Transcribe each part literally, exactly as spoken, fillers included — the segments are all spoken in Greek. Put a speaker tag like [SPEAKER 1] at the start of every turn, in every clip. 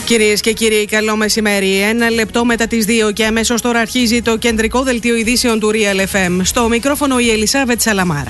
[SPEAKER 1] Κυρίες και κύριοι, καλό μεσημέρι. Ένα λεπτό μετά τις δύο και αμέσως τώρα αρχίζει το κεντρικό δελτίο ειδήσεων του Real εφ εμ. Στο μικρόφωνο η Ελισάβετ Σαλαμάρα.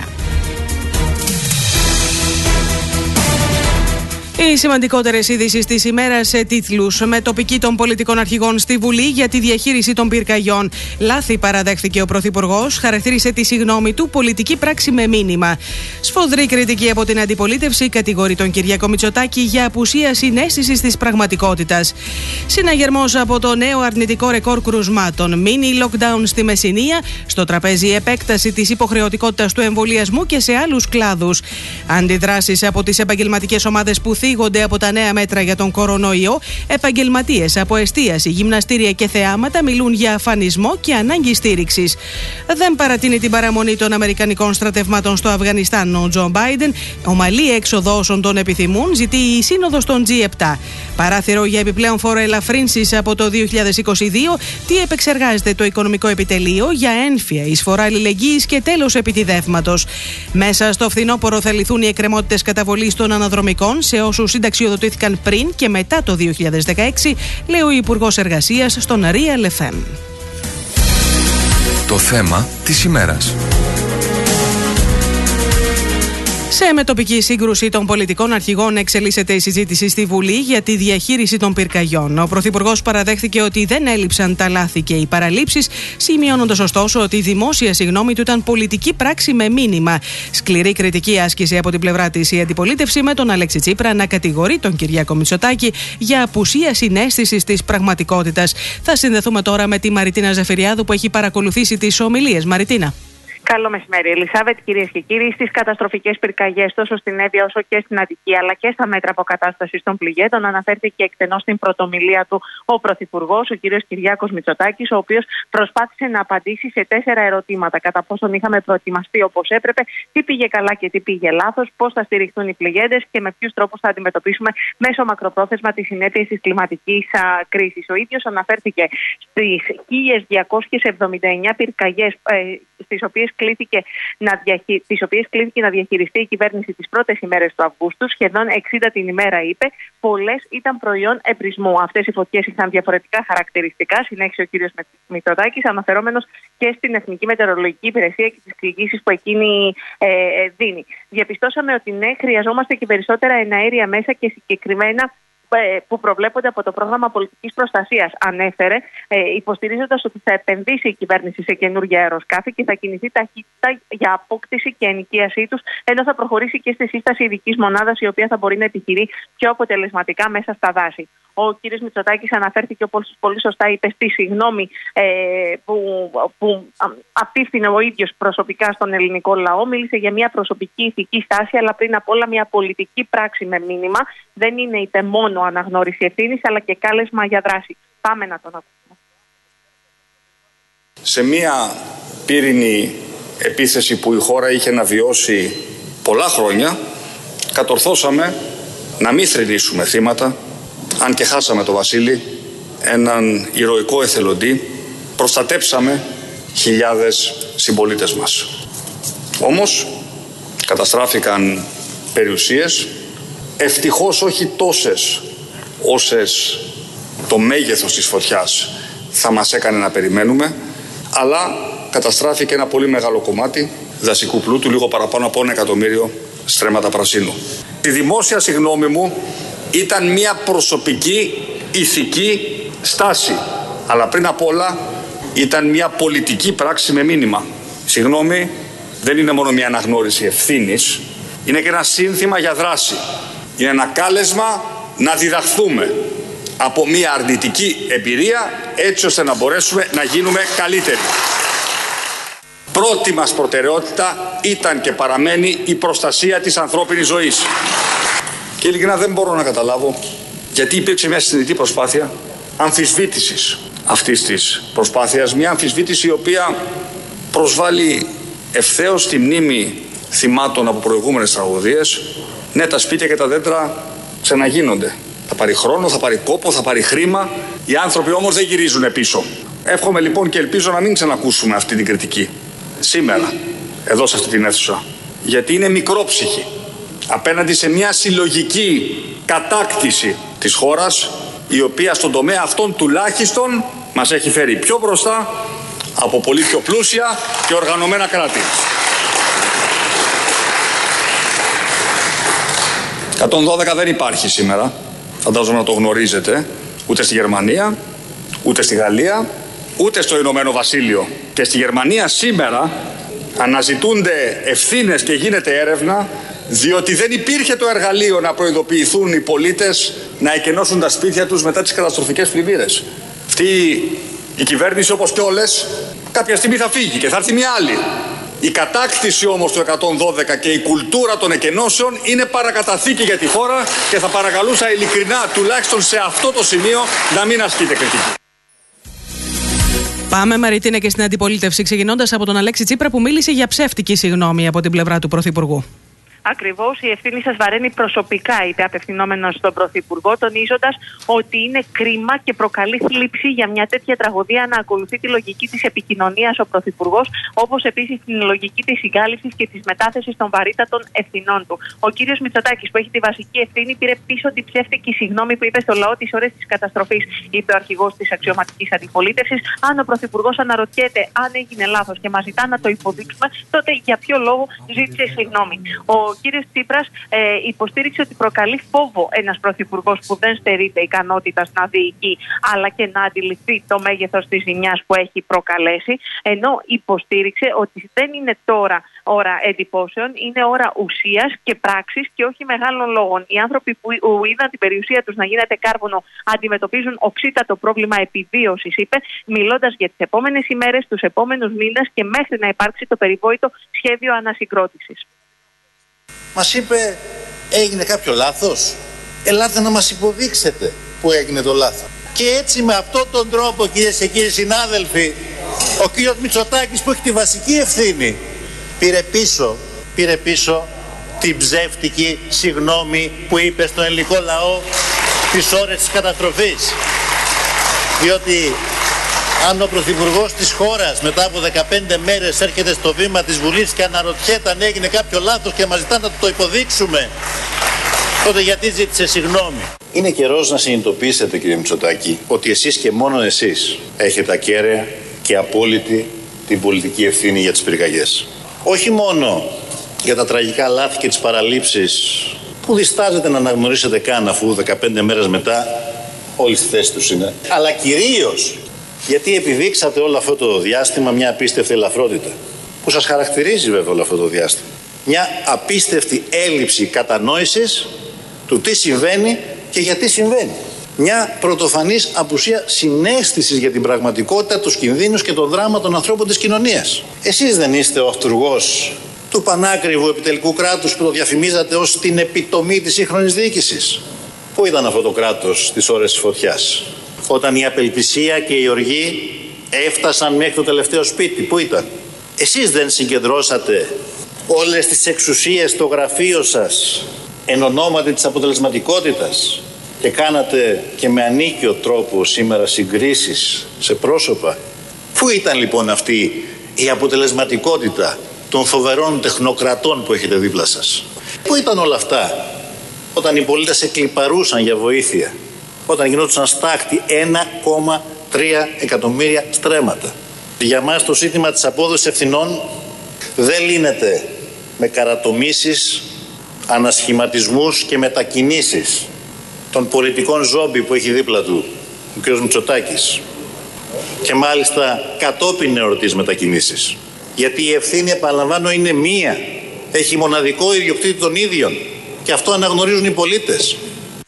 [SPEAKER 1] Οι σημαντικότερες ειδήσεις της ημέρας σε τίτλους. Με τοπική των πολιτικών αρχηγών στη Βουλή για τη διαχείριση των πυρκαγιών. Λάθη παραδέχθηκε ο Πρωθυπουργός, χαρακτήρισε τη συγγνώμη του πολιτική πράξη με μήνυμα. Σφοδρή κριτική από την αντιπολίτευση κατηγορεί τον Κυριάκο Μητσοτάκη για απουσία συναίσθησης της πραγματικότητας. Συναγερμός από το νέο αρνητικό ρεκόρ κρουσμάτων. Μίνι lockdown στη Μεσσηνία. Στο τραπέζι επέκταση της υποχρεωτικότητας του εμβολιασμού και σε άλλους κλάδους. Αντιδράσεις από τις επαγγελματικές ομάδες που θίγονται από τα νέα μέτρα για τον κορονοϊό. Επαγγελματίες από εστίαση, γυμναστήρια και θεάματα μιλούν για αφανισμό και ανάγκη στήριξης. Δεν παρατείνει την παραμονή των Αμερικανικών στρατευμάτων στο Αφγανιστάν ο Τζο Μπάιντεν. Ομαλή έξοδο όσων τον επιθυμούν ζητεί η Σύνοδος των τζι επτά. Παράθυρο για επιπλέον φόρο ελαφρύνσης από το δύο χιλιάδες είκοσι δύο. Τι επεξεργάζεται το Οικονομικό Επιτελείο για ένφια, εισφορά αλληλεγγύης και τέλος επιτιδεύματος. Μέσα στο φθινόπωρο θα λυθούν οι εκκρεμότητες καταβολής των αναδρομικών σε όσους συνταξιοδοτήθηκαν πριν και μετά το δύο χιλιάδες δεκαέξι, λέει ο Υπουργός Εργασίας στον Real εφ εμ.
[SPEAKER 2] Το θέμα της ημέρας.
[SPEAKER 1] Σε μετοπική σύγκρουση των πολιτικών αρχηγών εξελίσσεται η συζήτηση στη Βουλή για τη διαχείριση των πυρκαγιών. Ο Πρωθυπουργός παραδέχθηκε ότι δεν έλειψαν τα λάθη και οι παραλήψεις, σημειώνοντας ωστόσο ότι η δημόσια συγγνώμη του ήταν πολιτική πράξη με μήνυμα. Σκληρή κριτική άσκηση από την πλευρά της η αντιπολίτευση, με τον Αλέξη Τσίπρα να κατηγορεί τον Κυριάκο Μητσοτάκη για απουσία συναίσθησης της πραγματικότητας. Θα συνδεθούμε τώρα με τη Μαριτίνα Ζαφυριάδου που έχει παρακολουθήσει τις ομιλίες. Μαριτίνα.
[SPEAKER 3] Καλό μεσημέρι, Ελισάβετ. Κυρίες και κύριοι, στις καταστροφικές πυρκαγιές τόσο στην Εύβοια όσο και στην Αττική, αλλά και στα μέτρα αποκατάστασης των πληγέντων, αναφέρθηκε εκτενώς στην πρωτομιλία του ο Πρωθυπουργός, ο κ. Κυριάκος Μητσοτάκης, ο οποίος προσπάθησε να απαντήσει σε τέσσερα ερωτήματα. Κατά πόσον είχαμε προετοιμαστεί όπως έπρεπε, τι πήγε καλά και τι πήγε λάθος, πώς θα στηριχθούν οι πληγέντες και με ποιους τρόπους θα αντιμετωπίσουμε μέσω μακροπρόθεσμα τις συνέπειες της κλιματικής κρίσης. Ο ίδιος αναφέρθηκε στις χίλιες διακόσιες εβδομήντα εννέα πυρκαγιές, ε, στις οποίες Κλήθηκε να διαχει... τις οποίες κλήθηκε να διαχειριστεί η κυβέρνηση τις πρώτες ημέρες του Αυγούστου, σχεδόν εξήντα την ημέρα, είπε. Πολλές ήταν προϊόν εμπρισμού. Αυτές οι φωτιές είχαν διαφορετικά χαρακτηριστικά, συνέχισε ο κ. Μητσοτάκης, αναφερόμενος και στην Εθνική Μετεωρολογική Υπηρεσία και τις εξηγήσεις που εκείνη ε, δίνει. Διαπιστώσαμε ότι ναι, χρειαζόμαστε και περισσότερα εναέρια μέσα και συγκεκριμένα που προβλέπονται από το πρόγραμμα πολιτικής προστασίας, ανέφερε, ε, υποστηρίζοντας ότι θα επενδύσει η κυβέρνηση σε καινούργια αεροσκάφη και θα κινηθεί ταχύτητα για απόκτηση και ενοικίασή τους, ενώ θα προχωρήσει και στη σύσταση ειδικής μονάδας, η οποία θα μπορεί να επιχειρεί πιο αποτελεσματικά μέσα στα δάση. Ο κ. Μητσοτάκης αναφέρθηκε, όπως πολύ σωστά είπε, στη συγγνώμη ε, που, που απίφθινε ο ίδιος προσωπικά στον ελληνικό λαό. Μίλησε για μια προσωπική ηθική στάση, αλλά πριν απ' όλα μια πολιτική πράξη με μήνυμα. Δεν είναι είτε μόνο αναγνώριση ευθύνης, αλλά και κάλεσμα για δράση. Πάμε να τον ακούσουμε.
[SPEAKER 4] Σε μια πύρινη επίθεση που η χώρα είχε να βιώσει πολλά χρόνια, κατορθώσαμε να μην θρηνήσουμε θύματα. Αν και χάσαμε το Βασίλη, έναν ηρωικό εθελοντή, προστατέψαμε χιλιάδες συμπολίτες μας. Όμως, καταστράφηκαν περιουσίες, ευτυχώς όχι τόσες όσες το μέγεθος της φωτιάς θα μας έκανε να περιμένουμε, αλλά καταστράφηκε ένα πολύ μεγάλο κομμάτι δασικού πλούτου, λίγο παραπάνω από ένα εκατομμύριο στρέμματα πρασίνου. Η δημόσια συγγνώμη μου ήταν μια προσωπική ηθική στάση, αλλά πριν απ' όλα ήταν μια πολιτική πράξη με μήνυμα. Συγγνώμη δεν είναι μόνο μια αναγνώριση ευθύνης, είναι και ένα σύνθημα για δράση. Είναι ένα κάλεσμα να διδαχθούμε από μια αρνητική εμπειρία, έτσι ώστε να μπορέσουμε να γίνουμε καλύτεροι. Πρώτη μας προτεραιότητα ήταν και παραμένει η προστασία της ανθρώπινης ζωής. Και ειλικρινά δεν μπορώ να καταλάβω γιατί υπήρξε μια συνειδητή προσπάθεια αμφισβήτησης αυτής της προσπάθειας. Μια αμφισβήτηση η οποία προσβάλλει ευθέως τη μνήμη θυμάτων από προηγούμενες τραγωδίες. Ναι, τα σπίτια και τα δέντρα ξαναγίνονται. Θα πάρει χρόνο, θα πάρει κόπο, θα πάρει χρήμα. Οι άνθρωποι όμως δεν γυρίζουν πίσω. Εύχομαι λοιπόν και ελπίζω να μην ξανακούσουμε αυτή την κριτική σήμερα, εδώ σε αυτή την αίθουσα. Γιατί είναι μικρόψυχη απέναντι σε μια συλλογική κατάκτηση της χώρας η οποία στον τομέα αυτών τουλάχιστον μας έχει φέρει πιο μπροστά από πολύ πιο πλούσια και οργανωμένα κράτη. εκατόν δώδεκα δεν υπάρχει σήμερα, φαντάζομαι να το γνωρίζετε, ούτε στη Γερμανία, ούτε στη Γαλλία, ούτε στο Ηνωμένο Βασίλειο. Και στη Γερμανία σήμερα αναζητούνται ευθύνες και γίνεται έρευνα, διότι δεν υπήρχε το εργαλείο να προειδοποιηθούν οι πολίτες να εκενώσουν τα σπίτια τους μετά τις καταστροφικές πλημμύρες. Αυτή η κυβέρνηση, όπως και όλες, κάποια στιγμή θα φύγει και θα έρθει μια άλλη. Η κατάκτηση όμως του εκατόν δώδεκα και η κουλτούρα των εκενώσεων είναι παρακαταθήκη για τη χώρα και θα παρακαλούσα ειλικρινά, τουλάχιστον σε αυτό το σημείο, να μην ασκείτε κριτική.
[SPEAKER 1] Πάμε, Μαριτίνα, και στην αντιπολίτευση, ξεκινώντας από τον Αλέξη Τσίπρα, που μίλησε για ψεύτικη συγγνώμη από την πλευρά του Πρωθυπουργού.
[SPEAKER 3] Ακριβώς, η ευθύνη σας βαραίνει προσωπικά, είπε απευθυνόμενος στον Πρωθυπουργό, τονίζοντας ότι είναι κρίμα και προκαλεί θλίψη για μια τέτοια τραγωδία να ακολουθεί τη λογική της επικοινωνίας ο Πρωθυπουργός, όπως επίσης την λογική της συγκάλυψης και της μετάθεσης των βαρύτατων ευθυνών του. Ο κύριος Μητσοτάκης, που έχει τη βασική ευθύνη, πήρε πίσω την ψεύτικη συγγνώμη που είπε στο λαό τις ώρες της καταστροφής, είπε ο αρχηγός της αξιωματικής αντιπολίτευσης. Αν ο Πρωθυπουργός αναρωτιέται αν έγινε λάθος και μας ζητά να το υποδείξουμε, τότε για ποιο λόγο ζήτησε συγγνώμη. Ο Ο κύριος Τσίπρας ε, υποστήριξε ότι προκαλεί φόβο ένας πρωθυπουργός που δεν στερείται ικανότητας να διοικεί, αλλά και να αντιληφθεί το μέγεθος της ζημιάς που έχει προκαλέσει, ενώ υποστήριξε ότι δεν είναι τώρα ώρα εντυπώσεων, είναι ώρα ουσίας και πράξης και όχι μεγάλων λόγων. Οι άνθρωποι που είδαν την περιουσία τους να γίνεται κάρβουνο αντιμετωπίζουν οξύτατο πρόβλημα επιβίωσης, είπε, μιλώντας για τις επόμενες ημέρες, τους επόμενους μήνες και μέχρι να υπάρξει το περιβόητο σχέδιο ανασυγκρότησης.
[SPEAKER 5] Μας είπε, έγινε κάποιο λάθος, ελάτε να μας υποδείξετε που έγινε το λάθος. Και έτσι με αυτόν τον τρόπο, κυρίες και κύριοι συνάδελφοι, ο κύριος Μητσοτάκης, που έχει τη βασική ευθύνη, πήρε πίσω, πήρε πίσω την ψεύτικη συγγνώμη που είπε στον ελληνικό λαό τις ώρες της καταστροφής. Διότι αν ο Πρωθυπουργός της χώρας μετά από δεκαπέντε μέρες έρχεται στο βήμα της Βουλής και αναρωτιέται αν έγινε κάποιο λάθος και μας ζητά να το υποδείξουμε, τότε γιατί ζήτησε συγγνώμη? Είναι καιρός να συνειδητοποιήσετε, κύριε Μητσοτάκη, ότι εσείς και μόνο εσείς έχετε ακέραια και απόλυτη την πολιτική ευθύνη για τις πυρκαγιές. Όχι μόνο για τα τραγικά λάθη και τις παραλήψεις που διστάζετε να αναγνωρίσετε καν, αφού δεκαπέντε μέρες μετά όλοι στη θέση τους είναι, αλλά κυρίως γιατί επιδείξατε όλο αυτό το διάστημα μια απίστευτη ελαφρότητα που σας χαρακτηρίζει βέβαια όλο αυτό το διάστημα. Μια απίστευτη έλλειψη κατανόησης του τι συμβαίνει και γιατί συμβαίνει. Μια πρωτοφανής απουσία συναίσθησης για την πραγματικότητα, τους κινδύνους και το δράμα των ανθρώπων της κοινωνίας. Εσείς δεν είστε ο αυτουργός του πανάκριβου επιτελικού κράτους που το διαφημίζατε ως την επιτομή της σύγχρονης διοίκησης? Πού ήταν αυτό το κράτος στις ώρες της φωτιάς, όταν η απελπισία και η οργή έφτασαν μέχρι το τελευταίο σπίτι? Πού ήταν? Εσείς δεν συγκεντρώσατε όλες τις εξουσίες στο γραφείο σας εν ονόματι της αποτελεσματικότητας και κάνατε και με ανίκιο τρόπο σήμερα συγκρίσεις σε πρόσωπα? Πού ήταν λοιπόν αυτή η αποτελεσματικότητα των φοβερών τεχνοκρατών που έχετε δίπλα σας? Πού ήταν όλα αυτά όταν οι πολίτες εκλιπαρούσαν για βοήθεια, όταν γινόντουσαν στάχτη ένα κόμμα τρία εκατομμύρια στρέμματα? Για μας το ζήτημα της απόδοσης ευθυνών δεν λύνεται με καρατομήσεις, ανασχηματισμούς και μετακινήσεις των πολιτικών ζόμπι που έχει δίπλα του ο κ. Μητσοτάκης, και μάλιστα κατόπιν εορτής μετακινήσεις. Γιατί η ευθύνη, επαναλαμβάνω, είναι μία. Έχει μοναδικό ιδιοκτήτη των ίδιων και αυτό αναγνωρίζουν οι πολίτες.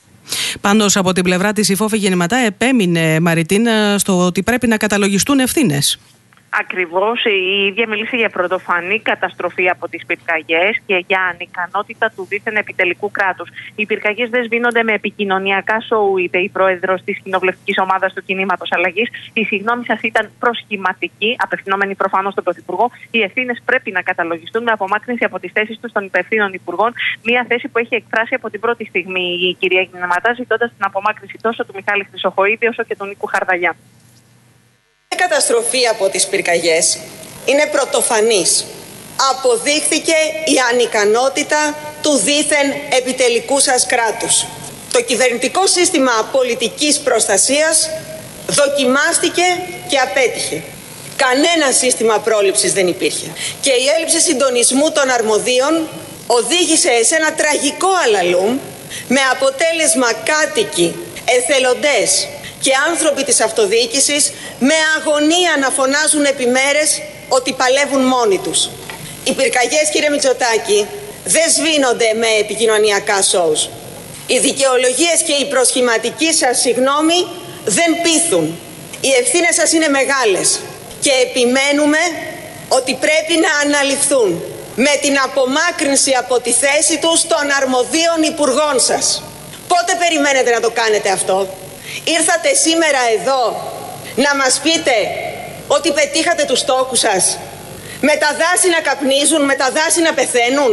[SPEAKER 1] Πάντως, από την πλευρά της η Φόβη Γεννηματά επέμεινε, Μαριτίνα, στο ότι πρέπει να καταλογιστούν ευθύνες.
[SPEAKER 3] Ακριβώς, η ίδια μίλησε για πρωτοφανή καταστροφή από τις πυρκαγιές και για ανικανότητα του δίθεν επιτελικού κράτους. Οι πυρκαγιές δεν σβήνονται με επικοινωνιακά σοου, είπε η πρόεδρος της κοινοβουλευτικής ομάδας του Κινήματος Αλλαγής. Η συγγνώμη σας ήταν προσχηματική, απευθυνόμενη προφανώς στον Πρωθυπουργό. Οι ευθύνες πρέπει να καταλογιστούν με απομάκρυνση από τις θέσεις τους των υπευθύνων υπουργών. Μια θέση που έχει εκφράσει από την πρώτη στιγμή η κυρία Γεννηματά, ζητώντας την απομάκρυνση τόσο του Μιχάλη Χρυσοχοΐδη όσο και του Νίκου Χαρδαλιά.
[SPEAKER 6] Η καταστροφή από τις πυρκαγιές είναι πρωτοφανής. Αποδείχθηκε η ανικανότητα του δίθεν επιτελικού σας κράτους. Το κυβερνητικό σύστημα πολιτικής προστασίας δοκιμάστηκε και απέτυχε. Κανένα σύστημα πρόληψης δεν υπήρχε. Και η έλλειψη συντονισμού των αρμοδίων οδήγησε σε ένα τραγικό αλαλούμ, με αποτέλεσμα κάτοικοι, εθελοντές και άνθρωποι της αυτοδιοίκησης με αγωνία να φωνάζουν επιμέρες ότι παλεύουν μόνοι τους. Οι πυρκαγιές, κύριε Μητσοτάκη, δεν σβήνονται με επικοινωνιακά σόους. Οι δικαιολογίες και η προσχηματική σας συγγνώμη δεν πείθουν. Οι ευθύνες σας είναι μεγάλες και επιμένουμε ότι πρέπει να αναλυφθούν με την απομάκρυνση από τη θέση τους των αρμοδίων υπουργών σας. Πότε περιμένετε να το κάνετε αυτό? Ήρθατε σήμερα εδώ να μας πείτε ότι πετύχατε τους στόχους σας? Με τα δάση να καπνίζουν, με τα δάση να πεθαίνουν,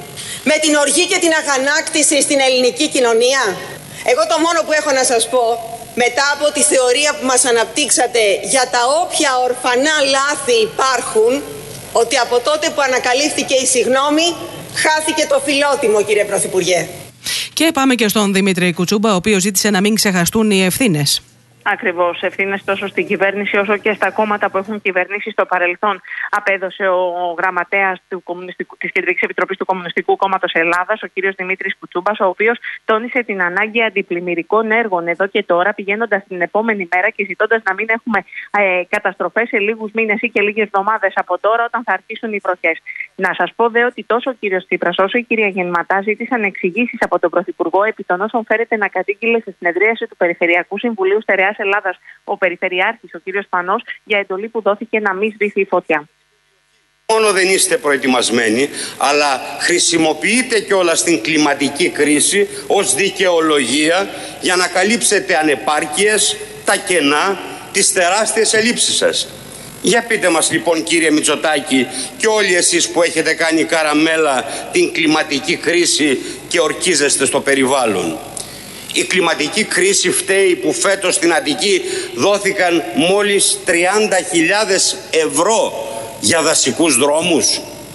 [SPEAKER 6] με την οργή και την αγανάκτηση στην ελληνική κοινωνία? Εγώ το μόνο που έχω να σας πω, μετά από τη θεωρία που μας αναπτύξατε για τα όποια ορφανά λάθη υπάρχουν, ότι από τότε που ανακαλύφθηκε η συγνώμη, χάθηκε το φιλότιμο, κύριε Πρωθυπουργέ.
[SPEAKER 1] Και πάμε και στον Δημήτρη Κουτσούμπα, ο οποίος ζήτησε να μην ξεχαστούν οι ευθύνες.
[SPEAKER 3] Ακριβώς. Ευθύνες τόσο στην κυβέρνηση όσο και στα κόμματα που έχουν κυβερνήσει στο παρελθόν. Απέδωσε ο γραμματέας της Κεντρικής Επιτροπής του Κομμουνιστικού Κόμματος Ελλάδας, ο κύριος Δημήτρης Κουτσούμπας, ο οποίος τόνισε την ανάγκη αντιπλημμυρικών έργων εδώ και τώρα, πηγαίνοντας την επόμενη μέρα και ζητώντας να μην έχουμε ε, καταστροφές σε λίγους μήνες ή και λίγες εβδομάδες από τώρα, όταν θα αρχίσουν οι βροχές. Να σας πω δε ότι τόσο ο κύριος Τσίπρας όσο η κυρία Γεννηματά ζήτησαν εξηγήσεις από τον Πρωθυπουργό επί των όσων φέρεται να κατήγγειλε σε συνεδρίαση του Περιφερειακού Συμβουλίου Στερεάς Ελλάδας ο Περιφερειάρχης, ο κύριος Πανός, για εντολή που δόθηκε να μην σβήσει η φωτιά.
[SPEAKER 7] Μόνο δεν είστε προετοιμασμένοι, αλλά χρησιμοποιείτε κιόλας την κλιματική κρίση ως δικαιολογία για να καλύψετε ανεπάρκειες, τα κενά, τις τεράστιες ελλείψεις σας. Για πείτε μας λοιπόν, κύριε Μητσοτάκη, και όλοι εσείς που έχετε κάνει καραμέλα την κλιματική κρίση και ορκίζεστε στο περιβάλλον. Η κλιματική κρίση φταίει που φέτος στην Αττική δόθηκαν μόλις τριάντα χιλιάδες ευρώ για δασικούς δρόμους.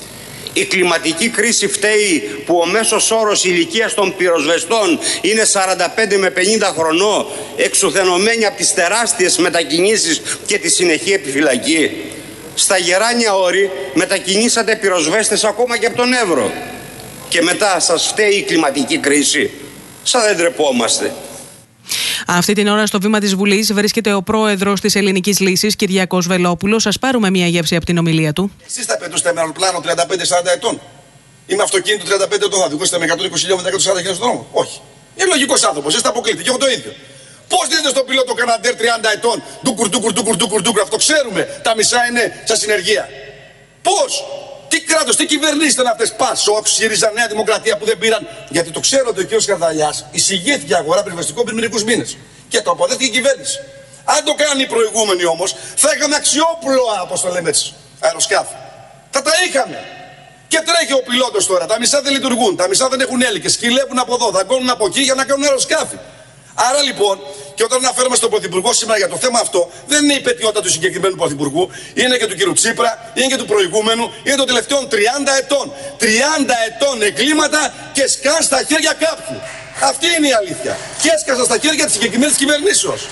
[SPEAKER 7] Η κλιματική κρίση φταίει που ο μέσος όρος ηλικίας των πυροσβεστών είναι σαράντα πέντε με πενήντα χρονών, εξουθενωμένοι από τις τεράστιες μετακινήσεις και τη συνεχή επιφυλακή. Στα Γεράνια Όρη μετακινήσατε πυροσβέστες ακόμα και από τον Εύρο. Και μετά σας φταίει η κλιματική κρίση. Σαν δεν τρεπόμαστε.
[SPEAKER 1] Αυτή την ώρα στο βήμα της Βουλής βρίσκεται ο πρόεδρος της Ελληνικής Λύσης, Κυριάκος Βελόπουλος. Σας πάρουμε μια γεύση από την ομιλία του.
[SPEAKER 8] Εσείς θα πετούσετε με αεροπλάνο τριάντα πέντε σαράντα ετών? Ή με αυτοκίνητο τριάντα πέντε ετών θα οδηγούσετε με εκατόν είκοσι χιλιόμετρα εκατόν σαράντα χιλιόμετρα στον δρόμο? Όχι. Είναι λογικός άνθρωπος, εσείς τα αποκλείετε και εγώ το ίδιο. Πώς δίνετε στον πιλότο Καναντέρ τριάντα ετών, ντούκουρ, ντούκουρ, ντούκουρ, ντούκουρ, ντούκουρ, αυτό ξέρουμε, τα μισά είναι στα συνεργεία. Πώς? Τι κράτος, τι κυβερνήσεις ήταν αυτές? ΠΑΣΟΚ, ΣΥΡΙΖΑ, Νέα Δημοκρατία που δεν πήραν? Γιατί το ξέρω ότι ο κ. Καρδαλιάς εισηγήθηκε αγορά πυροσβεστικών πριν μερικούς μήνες. Και το αποδέχτηκε η κυβέρνηση. Αν το κάνουν οι προηγούμενοι όμως, θα είχαμε αξιόπλοα, όπως το λέμε έτσι, αεροσκάφη. Θα τα είχαμε. Και τρέχει ο πιλότος τώρα. Τα μισά δεν λειτουργούν, τα μισά δεν έχουν έλικες. Σκυλεύουν από εδώ, δαγκώνουν από εκεί για να κάνουν αεροσκάφη. Άρα λοιπόν, και όταν αναφέρουμε στον Πρωθυπουργό σήμερα για το θέμα αυτό, δεν είναι η πετιότητα του συγκεκριμένου Πρωθυπουργού, είναι και του κ. Τσίπρα, είναι και του προηγούμενου, είναι των τελευταίων τριάντα ετών. τριάντα ετών εγκλήματα και σκάν στα χέρια κάποιου. Αυτή είναι η αλήθεια. Και έσκασαν στα χέρια της συγκεκριμένης κυβερνήσεως.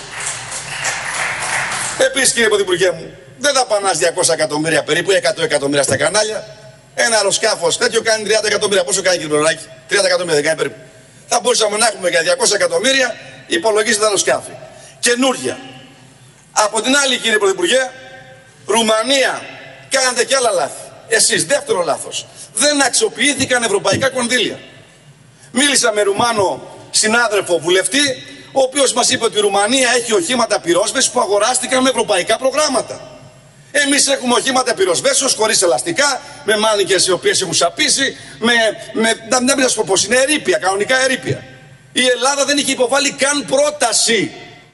[SPEAKER 8] Επίσης, κύριε Πρωθυπουργέ μου, δεν θα πανάς διακόσια εκατομμύρια περίπου, εκατό εκατομμύρια στα κανάλια. Ένα αεροσκάφος τέτοιο κάνει τριάντα εκατομμύρια. Πόσο κάνει, κύριε Πλωράκη? τριάντα εκατομμύρια δεν κάνει περίπου. Θα μπορούσαμε να έχουμε για διακόσια εκατομμύρια, υπολογίζεται αεροσκάφη. Καινούρια. Από την άλλη, κύριε Πρωθυπουργέ, Ρουμανία, κάνατε και άλλα λάθη. Εσείς, δεύτερο λάθος. Δεν αξιοποιήθηκαν ευρωπαϊκά κονδύλια. Μίλησα με Ρουμάνο συνάδελφο βουλευτή, ο οποίος μας είπε ότι η Ρουμανία έχει οχήματα πυρόσβεσης που αγοράστηκαν με ευρωπαϊκά προγράμματα. Εμείς έχουμε οχήματα πυροσβέσεως χωρίς ελαστικά, με μάνικες οι οποίες έχουν σαπίσει, με, με, να μην σας πω πώς είναι, ερείπια, κανονικά ερείπια. Η Ελλάδα δεν είχε υποβάλει καν πρόταση.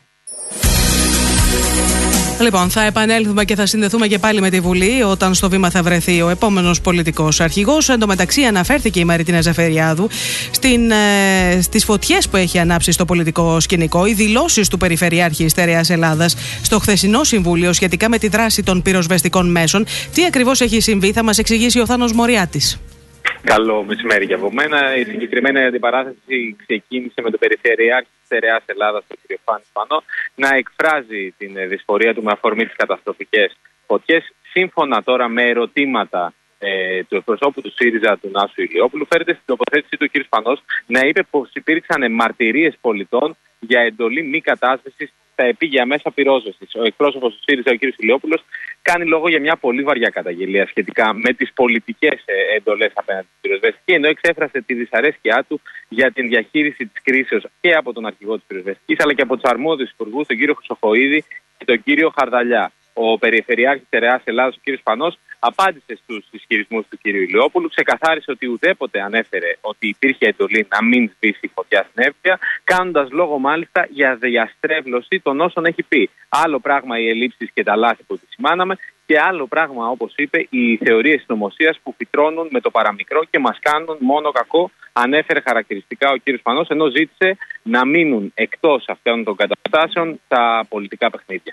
[SPEAKER 1] Λοιπόν, θα επανέλθουμε και θα συνδεθούμε και πάλι με τη Βουλή όταν στο βήμα θα βρεθεί ο επόμενος πολιτικός αρχηγός. Εν τω μεταξύ, αναφέρθηκε η Μαριτίνα Ζαφεριάδου στην, ε, στις φωτιές που έχει ανάψει στο πολιτικό σκηνικό, οι δηλώσεις του Περιφερειάρχη Στερεάς Ελλάδας στο χθεσινό Συμβούλιο σχετικά με τη δράση των πυροσβεστικών μέσων. Τι ακριβώς έχει συμβεί, θα μας εξηγήσει ο Θάνος Μοριάτης.
[SPEAKER 9] Καλό μεσημέρι για από μένα. Η συγκεκριμένη αντιπαράθεση ξεκίνησε με τον Περιφερειάρχη της Στερεάς Ελλάδας, τον κ. Φάνη Σπανό, να εκφράζει την δυσφορία του με αφορμή τις καταστροφικές φωτιές. Σύμφωνα τώρα με ερωτήματα ε, του εκπροσώπου του ΣΥΡΙΖΑ, του Νάσου Ηλιόπουλου, φέρεται στην τοποθέτησή του ο κ. Σπανός να είπε πως υπήρξαν μαρτυρίες πολιτών για εντολή μη κατάσβεσης στα επίγεια μέσα πυρόσβεσης. Ο εκπρόσωπος του ΣΥΡΙΖΑ, ο κ. Ηλιόπουλος, κάνει λόγο για μια πολύ βαριά καταγγελία σχετικά με τις πολιτικές εντολές απέναντι στην πυροσβεστική, ενώ εξέφρασε τη δυσαρέσκειά του για την διαχείριση της κρίσεως και από τον αρχηγό της πυροσβεστικής, αλλά και από τους αρμόδιους υπουργούς, τον κύριο Χρυσοχοΐδη και τον κύριο Χαρδαλιά. Ο Περιφερειάρχης της Στερεάς Ελλάδας, ο κ. Σπανός, απάντησε στους ισχυρισμούς του κ. Ηλιόπουλου, ξεκαθάρισε ότι ουδέποτε ανέφερε ότι υπήρχε εντολή να μην σβήσει η φωτιά στην Εύβοια, κάνοντας λόγο μάλιστα για διαστρέβλωση των όσων έχει πει. Άλλο πράγμα οι ελλείψεις και τα λάθη που επισημάναμε, και άλλο πράγμα, όπως είπε, οι θεωρίες συνωμοσίας που φυτρώνουν με το παραμικρό και μας κάνουν μόνο κακό, ανέφερε χαρακτηριστικά ο κ. Σπανός, ενώ ζήτησε να μείνουν εκτός αυτών των καταστάσεων τα πολιτικά παιχνίδια.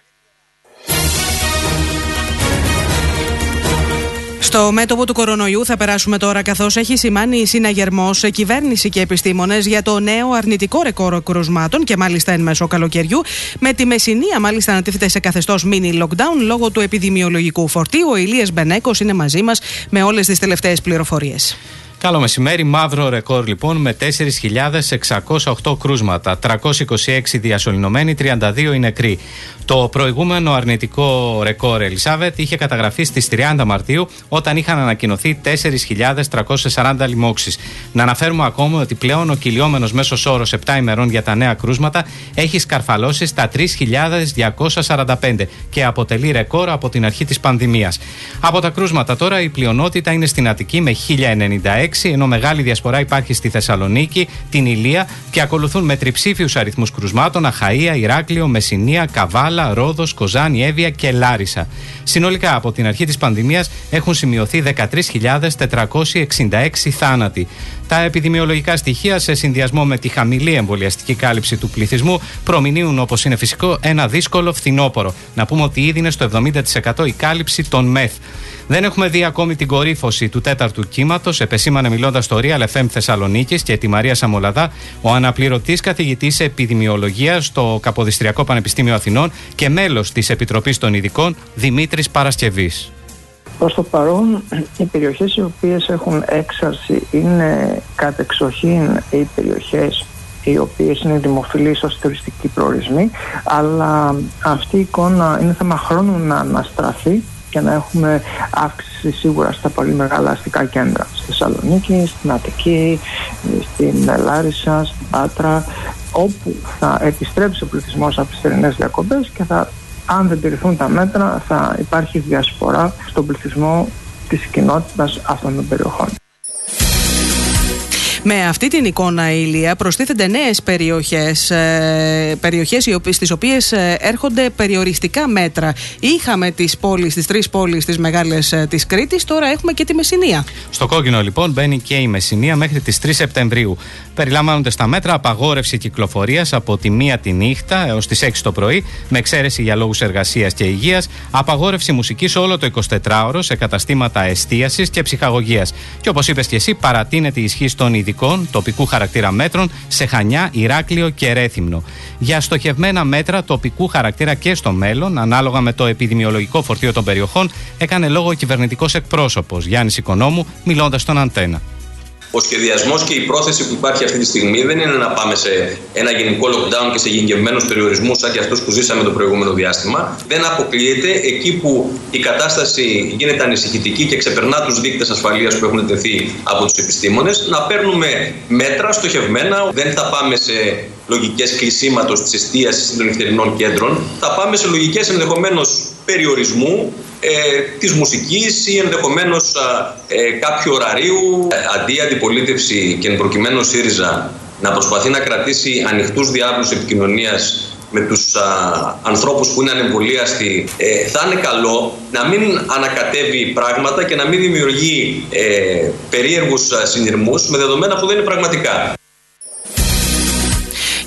[SPEAKER 1] Στο μέτωπο του κορονοϊού θα περάσουμε τώρα, καθώς έχει σημάνει η συναγερμός κυβέρνηση και επιστήμονες για το νέο αρνητικό ρεκόρ κρουσμάτων και μάλιστα εν μέσω καλοκαιριού, με τη Μεσσηνία μάλιστα να τίθεται σε καθεστώς mini lockdown λόγω του επιδημιολογικού φορτίου. Ο Ηλίας Μπενέκος είναι μαζί μας με όλες τις τελευταίες πληροφορίες.
[SPEAKER 10] Καλό μεσημέρι. Μαύρο ρεκόρ λοιπόν με τέσσερις χιλιάδες εξακόσια οκτώ κρούσματα, τριακόσιοι είκοσι έξι διασωληνωμένοι, τριάντα δύο οι νεκροί. Το προηγούμενο αρνητικό ρεκόρ, Ελισάβετ, είχε καταγραφεί στις τριάντα Μαρτίου, όταν είχαν ανακοινωθεί τέσσερις χιλιάδες τριακόσιες σαράντα λοιμώξεις. Να αναφέρουμε ακόμα ότι πλέον ο κυλιόμενος μέσος όρος επτά ημερών για τα νέα κρούσματα έχει σκαρφαλώσει στα τρεις χιλιάδες διακόσια σαράντα πέντε και αποτελεί ρεκόρ από την αρχή της πανδημίας. Από τα κρούσματα τώρα η πλειονότητα είναι στην Αττική με χίλια ενενήντα έξι, ενώ μεγάλη διασπορά υπάρχει στη Θεσσαλονίκη, την Ηλία, και ακολουθούν με τριψήφιους αριθμούς κρουσμάτων Αχαΐα, Ηράκλειο, Μεσσηνία, Καβάλα, Ρόδος, Κοζάνη, Εύβοια και Λάρισα. Συνολικά από την αρχή της πανδημίας έχουν σημειωθεί δεκατρείς χιλιάδες τετρακόσιοι εξήντα έξι θάνατοι. Τα επιδημιολογικά στοιχεία, σε συνδυασμό με τη χαμηλή εμβολιαστική κάλυψη του πληθυσμού, προμηνύουν, όπως είναι φυσικό, ένα δύσκολο φθινόπωρο. Να πούμε ότι ήδη είναι στο εβδομήντα τοις εκατό η κάλυψη των ΜΕΘ. Δεν έχουμε δει ακόμη την κορύφωση του τέταρτου κύματος, επεσήμανε μιλώντας στο Real εφ εμ Θεσσαλονίκης και τη Μαρία Σαμολαδά, ο αναπληρωτής καθηγητής επιδημιολογίας στο Καποδιστριακό Πανεπιστήμιο Αθηνών και μέλος της Επιτροπής των Ειδικών, Δημήτρης Παρασκευής.
[SPEAKER 11] Προς το παρόν, οι περιοχές οι οποίες έχουν έξαρση είναι κατεξοχήν οι περιοχές οι οποίες είναι δημοφιλείς ως τουριστικοί προορισμοί, αλλά αυτή η εικόνα είναι θέμα χρόνου να αναστραφεί και να έχουμε αύξηση σίγουρα στα πολύ μεγάλα αστικά κέντρα. Στη Θεσσαλονίκη, στην Αττική, στην Λάρισα, στην Πάτρα, όπου θα επιστρέψει ο πληθυσμός από τις θερινές διακοπές και θα, αν δεν τηρηθούν τα μέτρα, θα υπάρχει διασπορά στον πληθυσμό της κοινότητας αυτών των περιοχών.
[SPEAKER 1] Με αυτή την εικόνα, Ηλία, προστίθενται νέες περιοχές, ε, περιοχές στις οποίες έρχονται περιοριστικά μέτρα. Είχαμε τις πόλεις, τις τρεις πόλεις τις μεγάλες ε, της Κρήτης, τώρα έχουμε και τη Μεσσηνία. Στο κόκκινο λοιπόν μπαίνει και η Μεσσηνία μέχρι τις τρεις Σεπτεμβρίου. Περιλαμβάνονται στα μέτρα απαγόρευση κυκλοφορίας από τη μία τη νύχτα έως τις έξι το πρωί, με εξαίρεση για λόγους εργασίας και υγείας, απαγόρευση μουσικής όλο το εικοσιτετράωρο σε καταστήματα εστίασης και ψυχαγωγίας. Και όπως είπες και εσύ, παρατείνεται η ισχύ των ειδικών τοπικού χαρακτήρα μέτρων σε Χανιά, Ηράκλειο και Ρέθυμνο. Για στοχευμένα μέτρα τοπικού χαρακτήρα και στο μέλλον, ανάλογα με το επιδημιολογικό φορτίο των περιοχών, έκανε λόγο ο κυβερνητικός εκπρόσωπος Γιάννης Οικονόμου, μιλώντας στον Αντένα.
[SPEAKER 12] Ο σχεδιασμός και η πρόθεση που υπάρχει αυτή τη στιγμή δεν είναι να πάμε σε ένα γενικό lockdown και σε γενικευμένους περιορισμούς σαν και αυτούς που ζήσαμε το προηγούμενο διάστημα. Δεν αποκλείεται εκεί που η κατάσταση γίνεται ανησυχητική και ξεπερνά τους δείκτες ασφαλείας που έχουν τεθεί από τους επιστήμονες, να παίρνουμε μέτρα στοχευμένα. Δεν θα πάμε σε λογικές κλεισίματος της εστίασης των νυχτερινών κέντρων, θα πάμε σε λογικές ενδεχομένως περιορισμού ε, της μουσικής ή ενδεχομένως ε, κάποιου ωραρίου. Αντί αντιπολίτευση και εν προκειμένου ΣΥΡΙΖΑ να προσπαθεί να κρατήσει ανοιχτούς διάβλους επικοινωνίας με τους α, ανθρώπους που είναι ανεμβολίαστοι, ε, θα είναι καλό να μην ανακατεύει πράγματα και να μην δημιουργεί ε, περίεργους συνειρμούς με δεδομένα που δεν είναι πραγματικά.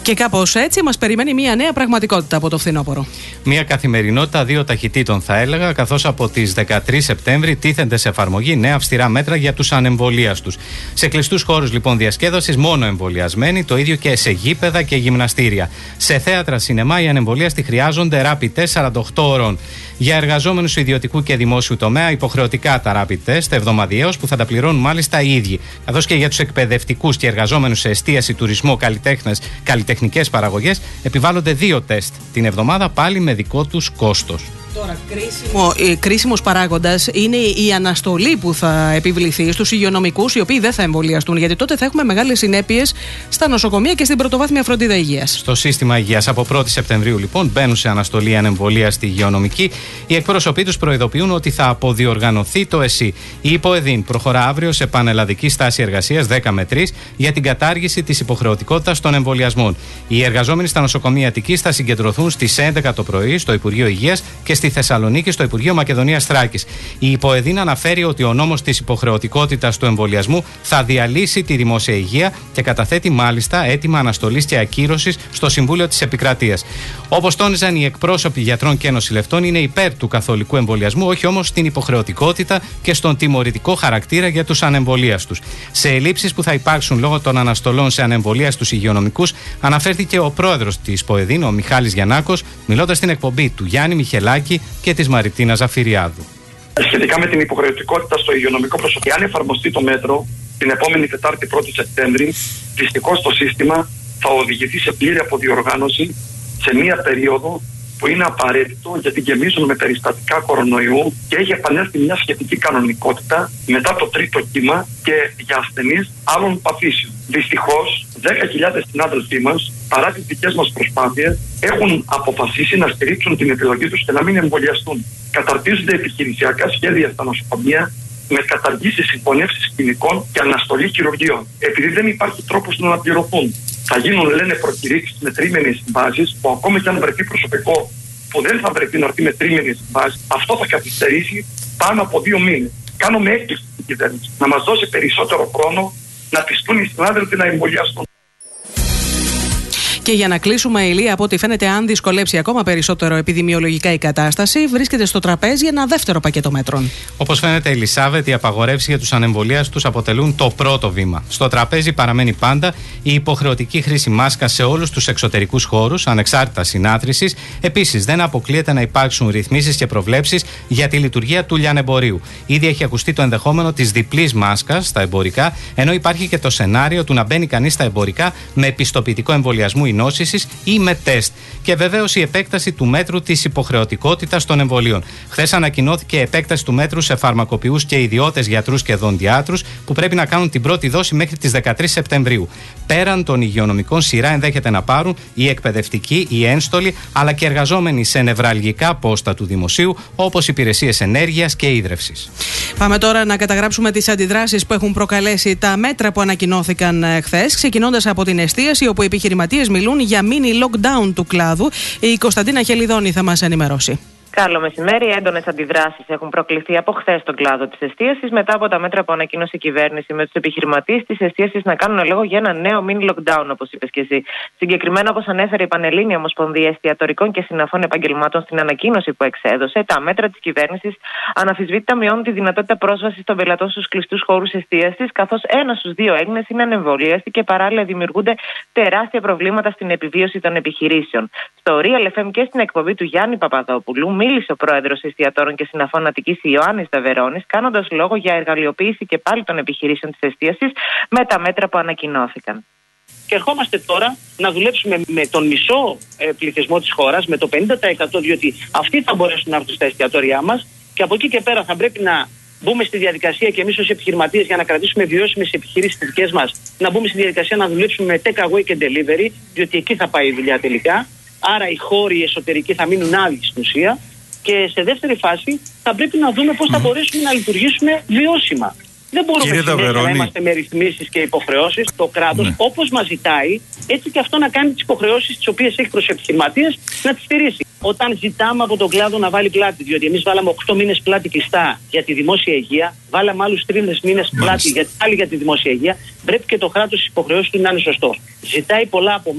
[SPEAKER 1] Και κάπως έτσι μας περιμένει μια νέα πραγματικότητα από το φθινόπωρο.
[SPEAKER 10] Μια καθημερινότητα δύο ταχυτήτων, θα έλεγα, καθώς από τις δεκατρείς Σεπτέμβρη τίθενται σε εφαρμογή νέα αυστηρά μέτρα για τους ανεμβολίαστους. Σε κλειστούς χώρους λοιπόν διασκέδασης μόνο εμβολιασμένοι, το ίδιο και σε γήπεδα και γυμναστήρια. Σε θέατρα, σινεμά, οι ανεμβολίαστοι χρειάζονται rapid test σαράντα οκτώ ωρών. Για εργαζόμενους ιδιωτικού και δημόσιου τομέα, υποχρεωτικά τα rapid test εβδομαδιαίως, που θα τα πληρώνουν μάλιστα οι ίδιοι. Καθώς και για τους εκπαιδευτικούς και εργαζόμενους σε εστίαση, τουρισμό, καλλιτέχνες, καλλιτεχνικές παραγωγές, επιβάλλονται δύο τεστ την εβδομάδα, πάλι με δικό τους κόστος.
[SPEAKER 1] Τώρα, κρίσιμο, ε, κρίσιμος παράγοντας είναι η αναστολή που θα επιβληθεί στους υγειονομικούς οι οποίοι δεν θα εμβολιαστούν, γιατί τότε θα έχουμε μεγάλες συνέπειες στα νοσοκομεία και στην πρωτοβάθμια φροντίδα υγείας.
[SPEAKER 10] Στο σύστημα υγείας από πρώτη Σεπτεμβρίου, λοιπόν, μπαίνουν σε αναστολή ανεμβολίαστοι υγειονομικοί. Οι εκπρόσωποι τους προειδοποιούν ότι θα αποδιοργανωθεί το ΕΣΥ. Η ΥΠΟΕΔΗΝ προχωρά αύριο σε πανελλαδική στάση εργασίας δέκα με τρεις για την κατάργηση της υποχρεωτικότητας των εμβολιασμών. Οι εργαζόμενοι στα νοσοκομεία Αττικής θα συγκεντρωθούν στις έντεκα το πρωί στο Υπουργείο Υγείας και στη Θεσσαλονίκη στο Υπουργείο Μακεδονίας Θράκης. Η ΥΠΟΕΔΗΝ αναφέρει ότι ο νόμος της υποχρεωτικότητας του εμβολιασμού θα διαλύσει τη δημόσια υγεία και καταθέτει μάλιστα αίτημα αναστολής και ακύρωσης στο Συμβούλιο της Επικρατείας. Όπως τόνιζαν οι εκπρόσωποι γιατρών και νοσηλευτών, είναι υπέρ του καθολικού εμβολιασμού, όχι όμως στην υποχρεωτικότητα και στον τιμωρητικό χαρακτήρα για τους ανεμβολίαστους. Σε ελλείψεις που θα υπάρξουν λόγω των αναστολών σε ανεμβολίαστους υγειονομικούς, αναφέρθηκε ο πρόεδρος της ΥΠΟΕΔΗΝ, ο Μιχάλης Γιαννάκος, μιλώντας στην εκπομπή του Γιάννη Μιχελάκη και της Μαριτίνας Ζαφυριάδου.
[SPEAKER 13] Σχετικά με την υποχρεωτικότητα στο υγειονομικό προσωπικό, αν εφαρμοστεί το μέτρο την επόμενη Τετάρτη πρώτη Σεπτέμβρη, δυστυχώς το σύστημα θα οδηγηθεί σε πλήρη αποδιοργάνωση σε μία περίοδο που είναι απαραίτητο, γιατί γεμίζουν με περιστατικά κορονοϊού και έχει επανέλθει μια σχετική κανονικότητα μετά το τρίτο κύμα και για ασθενείς άλλων παθήσεων. Δυστυχώς, δέκα χιλιάδες συνάδελφοί μας, παρά τις δικές μας προσπάθειες, έχουν αποφασίσει να στηρίξουν την επιλογή τους και να μην εμβολιαστούν. Καταρτίζονται επιχειρησιακά σχέδια στα νοσοκομεία με καταργήσεις συγχωνεύσεις κλινικών και αναστολή χειρουργείων. Επειδή δεν υπάρχει τρόπος να αναπληρωθούν, θα γίνουν, λένε, προκηρύξεις με τρίμηνες συμβάσεις, που ακόμα και αν βρεθεί προσωπικό που δεν θα βρεθεί να έρθει με τρίμηνες συμβάσεις, αυτό θα καθυστερήσει πάνω από δύο μήνες. Κάνουμε έκκληση στην κυβέρνηση να μας δώσει περισσότερο χρόνο να πιστούν οι συνάδελφοι να εμβολιαστούν.
[SPEAKER 1] Και για να κλείσουμε, Ηλία, από ό,τι φαίνεται, αν δυσκολέψει ακόμα περισσότερο επιδημιολογικά η κατάσταση, βρίσκεται στο τραπέζι ένα δεύτερο πακέτο μέτρων.
[SPEAKER 10] Όπως φαίνεται, Ελισάβετ, οι απαγορεύσεις για τους ανεμβολίαστους αποτελούν το πρώτο βήμα. Στο τραπέζι παραμένει πάντα η υποχρεωτική χρήση μάσκας σε όλους τους εξωτερικούς χώρους, ανεξάρτητα συνάθρησης. Επίσης, δεν αποκλείεται να υπάρξουν ρυθμίσεις και προβλέψεις για τη λειτουργία του λιανεμπορίου. Ήδη έχει ακουστεί το ενδεχόμενο της διπλής μάσκας στα εμπορικά, ενώ υπάρχει και το σενάριο του να μπαίνει κανείς στα εμπορικά με πιστοποιητικό εμβολιασμού ή νόσησης ή με τεστ. Και βεβαίως η επέκταση του μέτρου της υποχρεωτικότητας των εμβολίων. Χθες ανακοινώθηκε η επέκταση του μέτρου σε φαρμακοποιούς και ιδιώτες γιατρούς και δοντιάτρους που πρέπει να κάνουν την πρώτη δόση μέχρι τις δεκατρείς Σεπτεμβρίου. Πέραν των υγειονομικών, σειρά ενδέχεται να πάρουν οι εκπαιδευτικοί, οι ένστολοι, αλλά και εργαζόμενοι σε νευραλγικά πόστα του δημοσίου, όπως υπηρεσίες ενέργειας και ίδρευσης.
[SPEAKER 1] Πάμε τώρα να καταγράψουμε τις αντιδράσεις που έχουν προκαλέσει τα μέτρα που ανακοινώθηκαν χθες, ξεκινώντας από την εστίαση, όπου οι επιχειρηματίες μιλούν για mini lockdown του κλάδου. Η Κωνσταντίνα Χελιδόνη θα μας ενημερώσει.
[SPEAKER 14] Καλό μεσημέρι. Έντονες αντιδράσεις έχουν προκληθεί από χθες στον κλάδο της εστίασης μετά από τα μέτρα που ανακοίνωσε η κυβέρνηση με τους επιχειρηματίες της εστίασης να κάνουν λόγο για ένα νέο mini lockdown, όπως είπες και εσύ. Συγκεκριμένα, όπως ανέφερε η Πανελλήνια Ομοσπονδία Εστιατορικών και Συναφών Επαγγελμάτων στην ανακοίνωση που εξέδωσε, τα μέτρα της κυβέρνησης αναμφισβήτητα μειώνουν τη δυνατότητα πρόσβασης των πελατών στους κλειστούς χώρους εστίασης, καθώς ένας στους δύο Έλληνες είναι ανεμβολίαστοι και παράλληλα δημιουργούνται τεράστια προβλήματα στην επιβίωση των επιχειρήσεων. Στο Real εφ εμ και στην εκπομπή του Γιάννη Παπαδόπουλου, μίλησε ο πρόεδρος Εστιατόρων και Συναφών Αττικής Ιωάννης Ταβερώνης, κάνοντας λόγο για εργαλειοποίηση και πάλι των επιχειρήσεων της εστίασης με τα μέτρα που ανακοινώθηκαν.
[SPEAKER 15] Και ερχόμαστε τώρα να δουλέψουμε με τον μισό ε, πληθυσμό της χώρας, με το πενήντα τοις εκατό, διότι αυτοί θα μπορέσουν να έρθουν στα εστιατόρια μας και από εκεί και πέρα θα πρέπει να μπούμε στη διαδικασία και εμείς ως επιχειρηματίες, για να κρατήσουμε βιώσιμες επιχειρήσεις τις δικές μας, να μπούμε στη διαδικασία να δουλέψουμε με take away και delivery, διότι εκεί θα πάει η δουλειά τελικά. Άρα οι χώροι οι εσωτερικοί θα μείνουν άδειοι στην ουσία. Και σε δεύτερη φάση θα πρέπει να δούμε πώς θα μπορέσουμε να λειτουργήσουμε βιώσιμα. Δεν μπορούμε να είμαστε με ρυθμίσεις και υποχρεώσεις. Το κράτος, ναι, όπως μας ζητάει, έτσι και αυτό να κάνει τις υποχρεώσεις τις οποίες έχει προς επιχειρηματίες, να τις στηρίσει. Όταν ζητάμε από τον κλάδο να βάλει πλάτη, διότι εμείς βάλαμε οκτώ μήνες πλάτη κλειστά για τη δημόσια υγεία, βάλαμε άλλους τρεις μήνες πλάτη για, πάλι για τη δημόσια υγεία, πρέπει και το κράτος στις υποχρεώσεις του να είναι σωστό. Ζητάει πολλά από εμάς.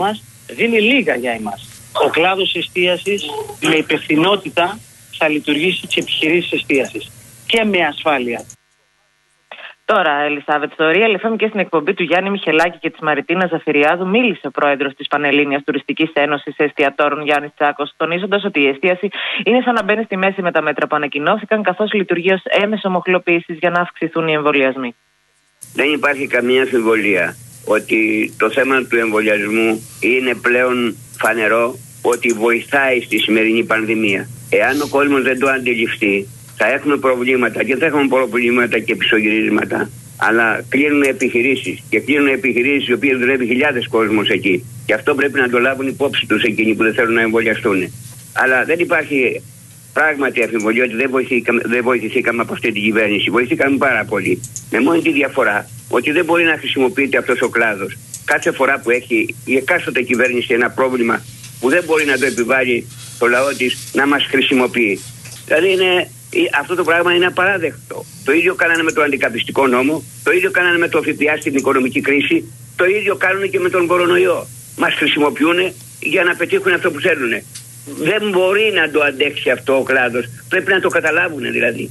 [SPEAKER 15] δίνει λίγα για εμάς. Ο κλάδος εστίασης με υπευθυνότητα θα λειτουργήσει τις επιχειρήσεις εστίασης και με ασφάλεια.
[SPEAKER 14] Τώρα, Ελισάβετ, στο Real εφ εμ και στην εκπομπή του Γιάννη Μιχελάκη και της Μαριτίνας Ζαφυριάδου μίλησε ο πρόεδρος της Πανελλήνιας Τουριστικής Ένωσης Εστιατόρων Γιάννης Τσάκος, τονίζοντας ότι η εστίαση είναι σαν να μπαίνει στη μέση με τα μέτρα που ανακοινώθηκαν, καθώς λειτουργεί ως έμεσο μοχλοποίησης για να αυξηθούν οι εμβολιασμοί.
[SPEAKER 16] Δεν υπάρχει καμία αμφιβολία ότι το θέμα του εμβολιασμού είναι πλέον φανερό ότι βοηθάει στη σημερινή πανδημία. Εάν ο κόσμος δεν το αντιληφθεί, θα έχουμε προβλήματα και θα έχουμε προβλήματα και πισωγυρίσματα. Αλλά κλείνουν επιχειρήσεις και κλείνουν επιχειρήσεις οι οποίες δουλεύει χιλιάδες κόσμος εκεί. Και αυτό πρέπει να το λάβουν υπόψη τους εκείνοι που δεν θέλουν να εμβολιαστούν. Αλλά δεν υπάρχει πράγματι αμφιβολία ότι δεν βοηθήκαμε, δεν βοηθηθήκαμε από αυτή την κυβέρνηση. Βοηθήκαμε πάρα πολύ. Με μόνη τη διαφορά ότι δεν μπορεί να χρησιμοποιείται αυτός ο κλάδος. Κάθε φορά που έχει η εκάστοτε κυβέρνηση ένα πρόβλημα που δεν μπορεί να το επιβάλλει το λαό της, να μας χρησιμοποιεί. Δηλαδή είναι. Αυτό το πράγμα είναι απαράδεκτο. Το ίδιο κάνανε με το αντικαπιστικό νόμο, το ίδιο κάνανε με το ΦΠΑ στην οικονομική κρίση, το ίδιο κάνουν και με τον κορονοϊό. Μας χρησιμοποιούν για να πετύχουν αυτό που θέλουν. Δεν μπορεί να το αντέξει αυτό ο κλάδος. Πρέπει να το καταλάβουν δηλαδή.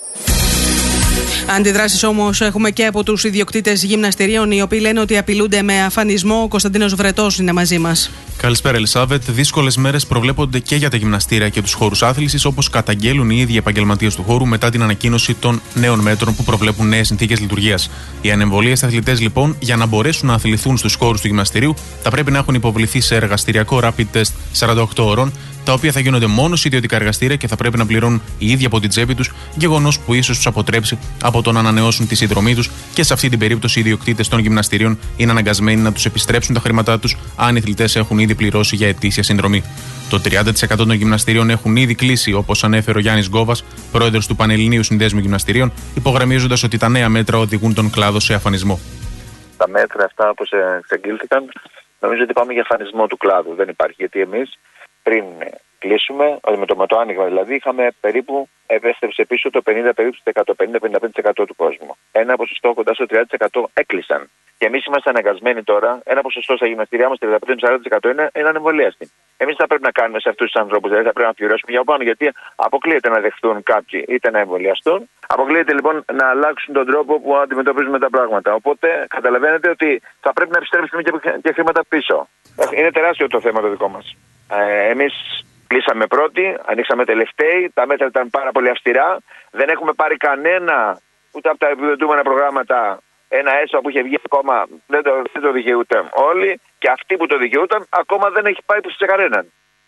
[SPEAKER 1] Αντιδράσεις όμως έχουμε και από τους ιδιοκτήτες γυμναστηρίων, οι οποίοι λένε ότι απειλούνται με αφανισμό. Ο Κωνσταντίνος Βρετός είναι μαζί μας.
[SPEAKER 17] Καλησπέρα, Ελισάβετ. Δύσκολες μέρες προβλέπονται και για τα γυμναστήρια και τους χώρους άθλησης, όπως καταγγέλουν οι ίδιοι επαγγελματίες του χώρου μετά την ανακοίνωση των νέων μέτρων που προβλέπουν νέες συνθήκες λειτουργίας. Οι ανεμβολίες αθλητές, λοιπόν, για να μπορέσουν να αθληθούν στους χώρους του γυμναστηρίου, θα πρέπει να έχουν υποβληθεί σε εργαστηριακό rapid test σαράντα οκτώ ώρων, τα οποία θα γίνονται μόνο σε ιδιωτικά εργαστήρια και θα πρέπει να πληρώνουν οι ίδιοι από την τσέπη τους, γεγονός που ίσως τους αποτρέψει από το να ανανεώσουν τη συνδρομή τους, και σε αυτή την περίπτωση οι ιδιοκτήτες των γυμναστηρίων είναι αναγκασμένοι να τους επιστρέψουν τα χρήματά τους αν οι αθλητές έχουν ήδη πληρώσει για ετήσια συνδρομή. Το τριάντα τοις εκατό των γυμναστηρίων έχουν ήδη κλείσει, όπως ανέφερε ο Γιάννης Γκόβας, πρόεδρος του Πανελληνίου Συνδέσμου Γυμναστηρίων, υπογραμμίζοντας ότι τα νέα μέτρα οδηγούν τον κλάδο σε αφανισμό.
[SPEAKER 18] Τα μέτρα αυτά όπως εξαγγείλθηκαν, νομίζω ότι πάμε για αφανισμό του κλάδου. Δεν υπάρχει, γιατί εμείς πριν κλείσουμε, με το, με το άνοιγμα δηλαδή, είχαμε περίπου, επέστρεψε πίσω το πενήντα με πενήντα πενήντα πέντε τοις εκατό του κόσμου. Ένα ποσοστό κοντά στο τριάντα τοις εκατό έκλεισαν. Και εμείς είμαστε αναγκασμένοι τώρα, ένα ποσοστό στα γυμναστήριά μας τριάντα πέντε με σαράντα τοις εκατό είναι, είναι ανεμβολίαστοι. Εμείς θα πρέπει να κάνουμε σε αυτούς τους ανθρώπους, δηλαδή θα πρέπει να πληρώσουμε για πάνω, γιατί αποκλείεται να δεχτούν κάποιοι είτε να εμβολιαστούν. Αποκλείεται λοιπόν να αλλάξουν τον τρόπο που αντιμετωπίζουμε τα πράγματα. Οπότε καταλαβαίνετε ότι θα πρέπει να επιστρέψουμε και, και χρήματα πίσω. Είναι τεράστιο το θέμα το δικό μας. Ε, εμείς κλείσαμε πρώτοι, ανοίξαμε τελευταίοι, τα μέτρα ήταν πάρα πολύ αυστηρά. Δεν έχουμε πάρει κανένα, ούτε από τα επιδοτούμενα προγράμματα, ένα έσω που είχε βγει ακόμα, δεν το, δεν το δικαιούταν όλοι, και αυτοί που το δικαιούταν ακόμα δεν έχει πάει σε κανέναν.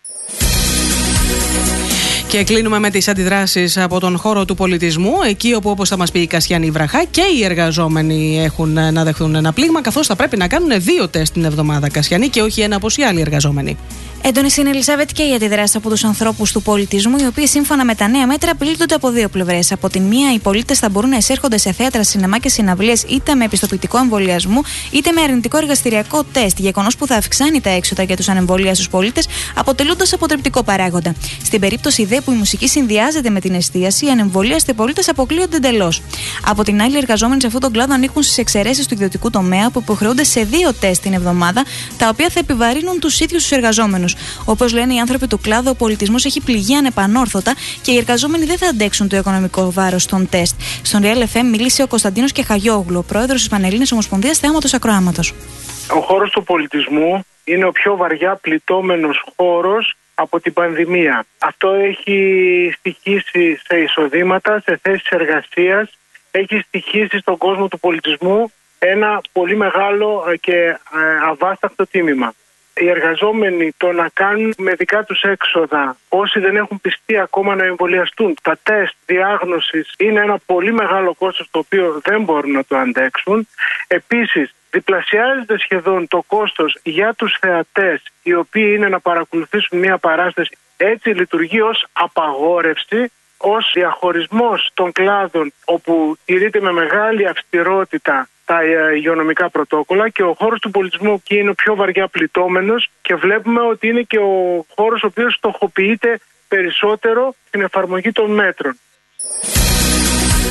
[SPEAKER 1] Και κλείνουμε με τις αντιδράσεις από τον χώρο του πολιτισμού, εκεί όπου, όπως θα μας πει η Κασιανή Βραχά, και οι εργαζόμενοι έχουν να δεχθούν ένα πλήγμα, καθώς θα πρέπει να κάνουν δύο τεστ την εβδομάδα, Κασιανή, και όχι ένα όπως οι άλλοι εργαζόμενοι.
[SPEAKER 19] Έντονες είναι, Ελισάβετ, και οι αντιδράσεις από τους ανθρώπους του πολιτισμού, οι οποίοι σύμφωνα με τα νέα μέτρα πλήττονται από δύο πλευρές. Από την μία, οι πολίτες θα μπορούν να εισέρχονται σε θέατρα, σινεμά και συναυλίες είτε με επιστοποιητικό εμβολιασμού είτε με αρνητικό εργαστηριακό τεστ. Γεγονός που θα αυξάνει τα έξοδα για τους ανεμβολίαστους πολίτες, αποτελούντας αποτρεπτικό παράγοντα. Στην περίπτωση δε που η μουσική συνδυάζεται με την εστίαση, οι ανεμβολίαστοι πολίτες αποκλείονται εντελώς. Από την άλλη, οι εργαζόμενοι σε αυτόν τον κλάδο ανήκουν στις εξαιρέσεις του ιδιωτικού τομέα που υποχρεούνται σε δύο τεστ την εβδομάδα, τα οποία θα επιβαρύνουν τους ίδιους τους εργαζόμενους. Όπως λένε οι άνθρωποι του κλάδου, ο πολιτισμός έχει πληγεί ανεπανόρθωτα και οι εργαζόμενοι δεν θα αντέξουν το οικονομικό βάρος των τεστ. Στον Real εφ εμ μίλησε ο Κωνσταντίνος Κεχαγιόγλου, ο πρόεδρος της Πανελλήνιας Ομοσπονδίας Θεάματος Ακροάματος.
[SPEAKER 20] Ο χώρος του πολιτισμού είναι ο πιο βαριά πληττόμενος χώρος από την πανδημία. Αυτό έχει στοιχήσει σε εισοδήματα, σε θέσεις εργασίας, έχει στοιχήσει στον κόσμο του πολιτισμού ένα πολύ μεγάλο και αβάσταχτο τίμημα. Οι εργαζόμενοι το να κάνουν με δικά τους έξοδα, όσοι δεν έχουν πιστεί ακόμα να εμβολιαστούν, τα τεστ διάγνωσης είναι ένα πολύ μεγάλο κόστος το οποίο δεν μπορούν να το αντέξουν. Επίσης, διπλασιάζεται σχεδόν το κόστος για τους θεατές, οι οποίοι είναι να παρακολουθήσουν μια παράσταση. Έτσι λειτουργεί ως απαγόρευση, ως διαχωρισμός των κλάδων, όπου τηρείται με μεγάλη αυστηρότητα τα υγειονομικά πρωτόκολλα, και ο χώρος του πολιτισμού εκεί είναι ο πιο βαριά πληττόμενος, και βλέπουμε ότι είναι και ο χώρος ο οποίος στοχοποιείται περισσότερο στην εφαρμογή των μέτρων.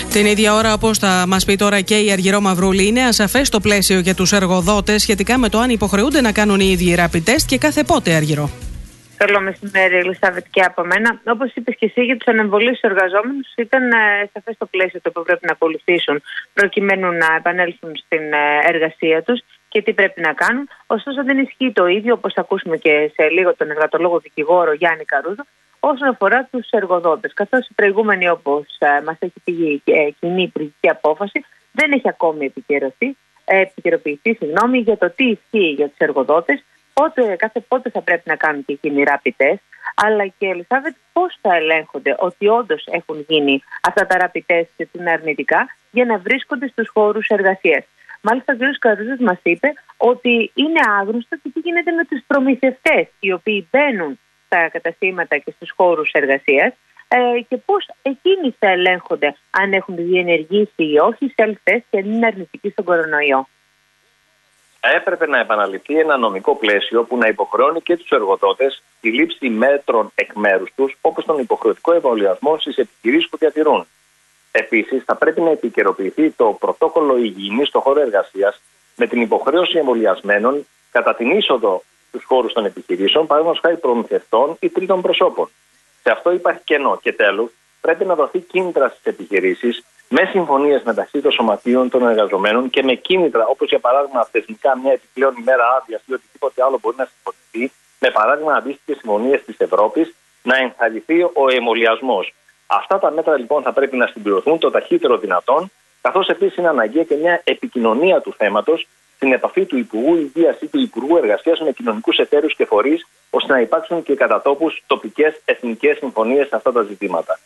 [SPEAKER 1] Την ίδια ώρα, όπως θα μας πει τώρα και η Αργυρό Μαυρούλη, είναι ασαφές το πλαίσιο για τους εργοδότες σχετικά με το αν υποχρεούνται να κάνουν οι ίδιοι rapid test και κάθε πότε, Αργυρό.
[SPEAKER 3] Καλό μεσημέρι, Ελισάβετ, και από μένα. Όπως είπες και εσύ, για τους ανεμβολίους εργαζόμενους ήταν ε, σαφές το πλαίσιο το οποίο πρέπει να ακολουθήσουν προκειμένου να επανέλθουν στην ε, εργασία τους και τι πρέπει να κάνουν. Ωστόσο, δεν ισχύει το ίδιο, όπως θα ακούσουμε και σε λίγο τον εργατολόγο δικηγόρο Γιάννη Καρούζο, όσον αφορά τους εργοδότες. Καθώς η προηγούμενη, όπως ε, μας έχει πει η ε, κοινή υπουργική απόφαση, δεν έχει ακόμη επικαιρωθεί, ε, επικαιροποιηθεί συγγνώμη, για το τι ισχύει για τους εργοδότες. Πότε, κάθε πότε θα πρέπει να κάνουν και εκείνοι rapid test, αλλά και, Ελισάβετ, πώς θα ελέγχονται ότι όντως έχουν γίνει αυτά τα rapid test και είναι αρνητικά για να βρίσκονται στους χώρους εργασίας. Μάλιστα, ο κ. Καρούζος μας είπε ότι είναι άγνωστο και τι γίνεται με τους προμηθευτές οι οποίοι μπαίνουν στα καταστήματα και στους χώρους εργασίας ε, και πώς εκείνοι θα ελέγχονται αν έχουν διενεργήσει ή όχι self-test και αν είναι αρνητικοί στον κορονοϊό.
[SPEAKER 21] Έπρεπε να επαναληφθεί ένα νομικό πλαίσιο που να υποχρεώνει και τους εργοδότες τη λήψη μέτρων εκ μέρους τους, όπως τον υποχρεωτικό εμβολιασμό στις επιχειρήσεις που διατηρούν. Επίσης, θα πρέπει να επικαιροποιηθεί το πρωτόκολλο υγιεινής στον χώρο εργασίας με την υποχρέωση εμβολιασμένων κατά την είσοδο στους χώρους των επιχειρήσεων, παραδείγματος χάρη προμηθευτών ή τρίτων προσώπων. Σε αυτό υπάρχει κενό. Και τέλος, πρέπει να δοθεί κίνητρα στις επιχειρήσεις με συμφωνίες μεταξύ των σωματείων των εργαζομένων και με κίνητρα, όπως για παράδειγμα θεσμικά μια επιπλέον ημέρα άδεια ή οτιδήποτε άλλο μπορεί να συμφωνηθεί, με παράδειγμα αντίστοιχες συμφωνίες της Ευρώπης, να ενθαρρυνθεί ο εμβολιασμός. Αυτά τα μέτρα λοιπόν θα πρέπει να συμπληρωθούν το ταχύτερο δυνατόν, καθώς επίσης είναι αναγκαία και μια επικοινωνία του θέματος στην επαφή του Υπουργού Υγείας ή του Υπουργού Εργασίας με κοινωνικούς εταίρους και φορείς, ώστε να υπάρξουν και κατά τόπους τοπικές εθνικές συμφωνίες σε αυτά τα ζητήματα.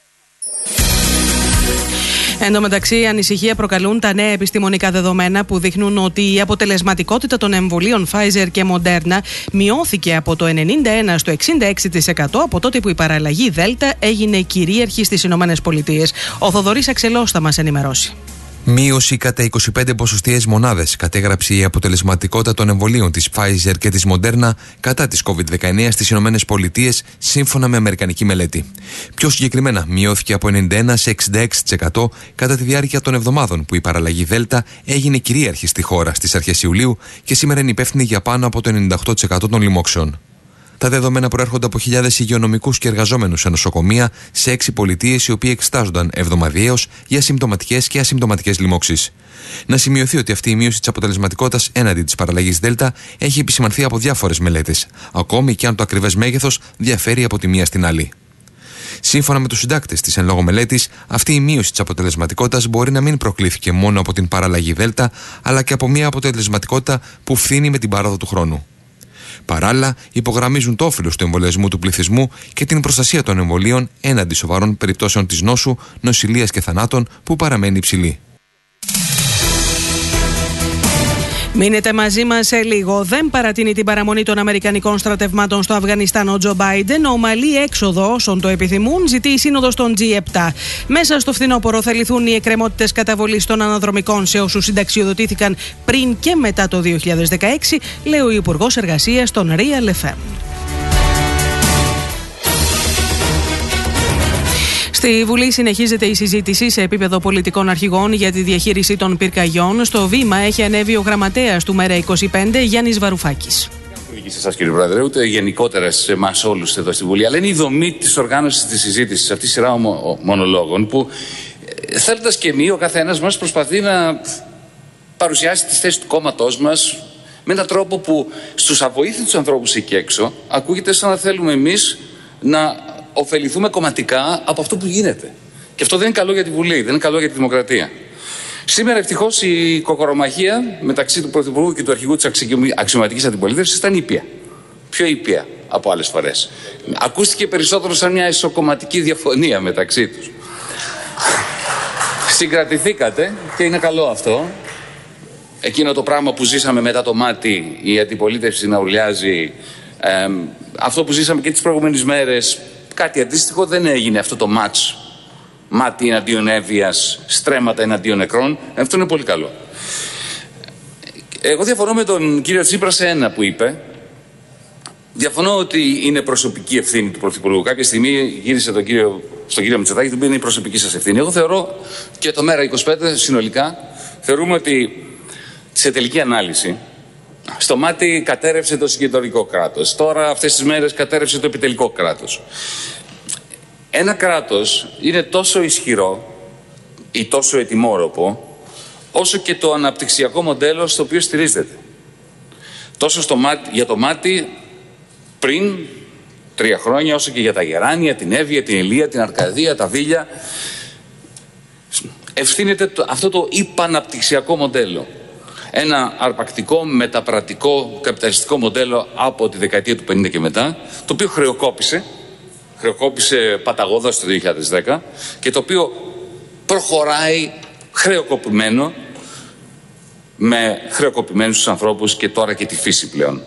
[SPEAKER 1] Εν τω μεταξύ, ανησυχία προκαλούν τα νέα επιστημονικά δεδομένα που δείχνουν ότι η αποτελεσματικότητα των εμβολίων Pfizer και Moderna μειώθηκε από το ενενήντα ένα στο εξήντα έξι τοις εκατό από τότε που η παραλλαγή Delta έγινε κυρίαρχη στις Ηνωμένες Πολιτείες. Ο Θοδωρής Αξελός θα μας ενημερώσει.
[SPEAKER 2] Μείωση κατά είκοσι πέντε ποσοστιαίες μονάδες κατέγραψε η αποτελεσματικότητα των εμβολίων της Pfizer και της Moderna κατά της κόβιντ δεκαεννέα στις Ηνωμένες Πολιτείες, σύμφωνα με αμερικανική μελέτη. Πιο συγκεκριμένα, μειώθηκε από ενενήντα ένα σε εξήντα έξι τοις εκατό κατά τη διάρκεια των εβδομάδων που η παραλλαγή Delta έγινε κυρίαρχη στη χώρα στις αρχές Ιουλίου και σήμερα είναι υπεύθυνη για πάνω από το ενενήντα οκτώ τοις εκατό των λοιμόξεων. Τα δεδομένα προέρχονται από χιλιάδες υγειονομικούς και εργαζόμενους σε νοσοκομεία σε έξι πολιτείες, οι οποίοι εξετάζονταν εβδομαδιαίως για συμπτωματικές και ασυμπτωματικές λοιμώξεις. Να σημειωθεί ότι αυτή η μείωση της αποτελεσματικότητας έναντι της παραλλαγής Δέλτα έχει επισημανθεί από διάφορες μελέτες, ακόμη και αν το ακριβές μέγεθος διαφέρει από τη μία στην άλλη. Σύμφωνα με τους συντάκτες της εν λόγω μελέτης, αυτή η μείωση της αποτελεσματικότητας μπορεί να μην προκλήθηκε μόνο από την παραλλαγή Δέλτα, αλλά και από μια αποτελεσματικότητα που φθήνει με την πάροδο του χρόνου. Παράλληλα, υπογραμμίζουν το όφελος του εμβολιασμού του πληθυσμού και την προστασία των εμβολίων έναντι σοβαρών περιπτώσεων της νόσου, νοσηλείας και θανάτων που παραμένει υψηλή.
[SPEAKER 1] Μείνετε μαζί μας σε λίγο. Δεν παρατείνει την παραμονή των Αμερικανικών στρατευμάτων στο Αφγανιστάν ο Τζο Μπάιντεν. Ομαλή έξοδο όσων το επιθυμούν ζητεί η Σύνοδος των τζι επτά. Μέσα στο φθινόπωρο θα λυθούν οι εκκρεμότητες καταβολής των αναδρομικών σε όσους συνταξιοδοτήθηκαν πριν και μετά το δύο χιλιάδες δεκαέξι, λέει ο Υπουργός Εργασίας των Real εφ εμ. Στη Βουλή συνεχίζεται η συζήτηση σε επίπεδο πολιτικών αρχηγών για τη διαχείριση των πυρκαγιών. Στο βήμα έχει ανέβει ο γραμματέας του ΜΕΡΑ είκοσι πέντε, Γιάννης Βαρουφάκης.
[SPEAKER 22] Όχι σε εσάς, κύριε Πρόεδρε, ούτε γενικότερα σε εμάς όλους εδώ στη Βουλή, αλλά είναι η δομή της οργάνωσης της συζήτησης, αυτή η σειρά μονολόγων που, θέλοντας και εμείς, ο καθένας μας προσπαθεί να παρουσιάσει τις θέσεις του κόμματός μας με έναν τρόπο που στους αβοήθητους ανθρώπους εκεί έξω ακούγεται σαν να θέλουμε εμείς να ωφεληθούμε κομματικά από αυτό που γίνεται. Και αυτό δεν είναι καλό για τη Βουλή, δεν είναι καλό για τη δημοκρατία. Σήμερα ευτυχώς η κοκορομαχία μεταξύ του Πρωθυπουργού και του αρχηγού της αξιωματικής αντιπολίτευσης ήταν ήπια. Πιο ήπια από άλλες φορές. Ακούστηκε περισσότερο σαν μια ισοκομματική διαφωνία μεταξύ τους. Συγκρατηθήκατε και είναι καλό αυτό. Εκείνο το πράγμα που ζήσαμε μετά το μάτι, η αντιπολίτευση να ουρλιάζει, ε, αυτό που ζήσαμε και τις προηγούμενες μέρες, κάτι αντίστοιχο δεν έγινε αυτό το μάτς. Μάτι εναντίον έβειας, στρέμματα εναντίον νεκρών. Αυτό είναι πολύ καλό. Εγώ διαφωνώ με τον κύριο Τσίπρα σε ένα που είπε. Διαφωνώ ότι είναι προσωπική ευθύνη του Πρωθυπουργού. Κάποια στιγμή γύρισε τον κύριο στον κύριο Μητσοτάκη, την οποία είναι η προσωπική σας ευθύνη. Εγώ θεωρώ και το Μέρα είκοσι πέντε συνολικά θεωρούμε ότι σε τελική ανάλυση στο μάτι κατέρευσε το συγκεντρωτικό κράτος. Τώρα αυτές τις μέρες κατέρευσε το επιτελικό κράτος. Ένα κράτος είναι τόσο ισχυρό ή τόσο ετοιμόρροπο όσο και το αναπτυξιακό μοντέλο στο οποίο στηρίζεται. Τόσο στο μάτι, για το μάτι πριν τρία χρόνια, όσο και για τα Γεράνια, την Εύβοια, την Ηλία, την Αρκαδία, τα Βίλια. Ευθύνεται το, αυτό το υπαναπτυξιακό μοντέλο. Ένα αρπακτικό, μεταπρατικό, καπιταλιστικό μοντέλο από τη δεκαετία του πενήντα και μετά, το οποίο χρεοκόπησε, χρεοκόπησε παταγώδας το δύο χιλιάδες δέκα και το οποίο προχωράει χρεοκοπημένο με χρεοκοπημένους τους ανθρώπους και τώρα και τη φύση πλέον.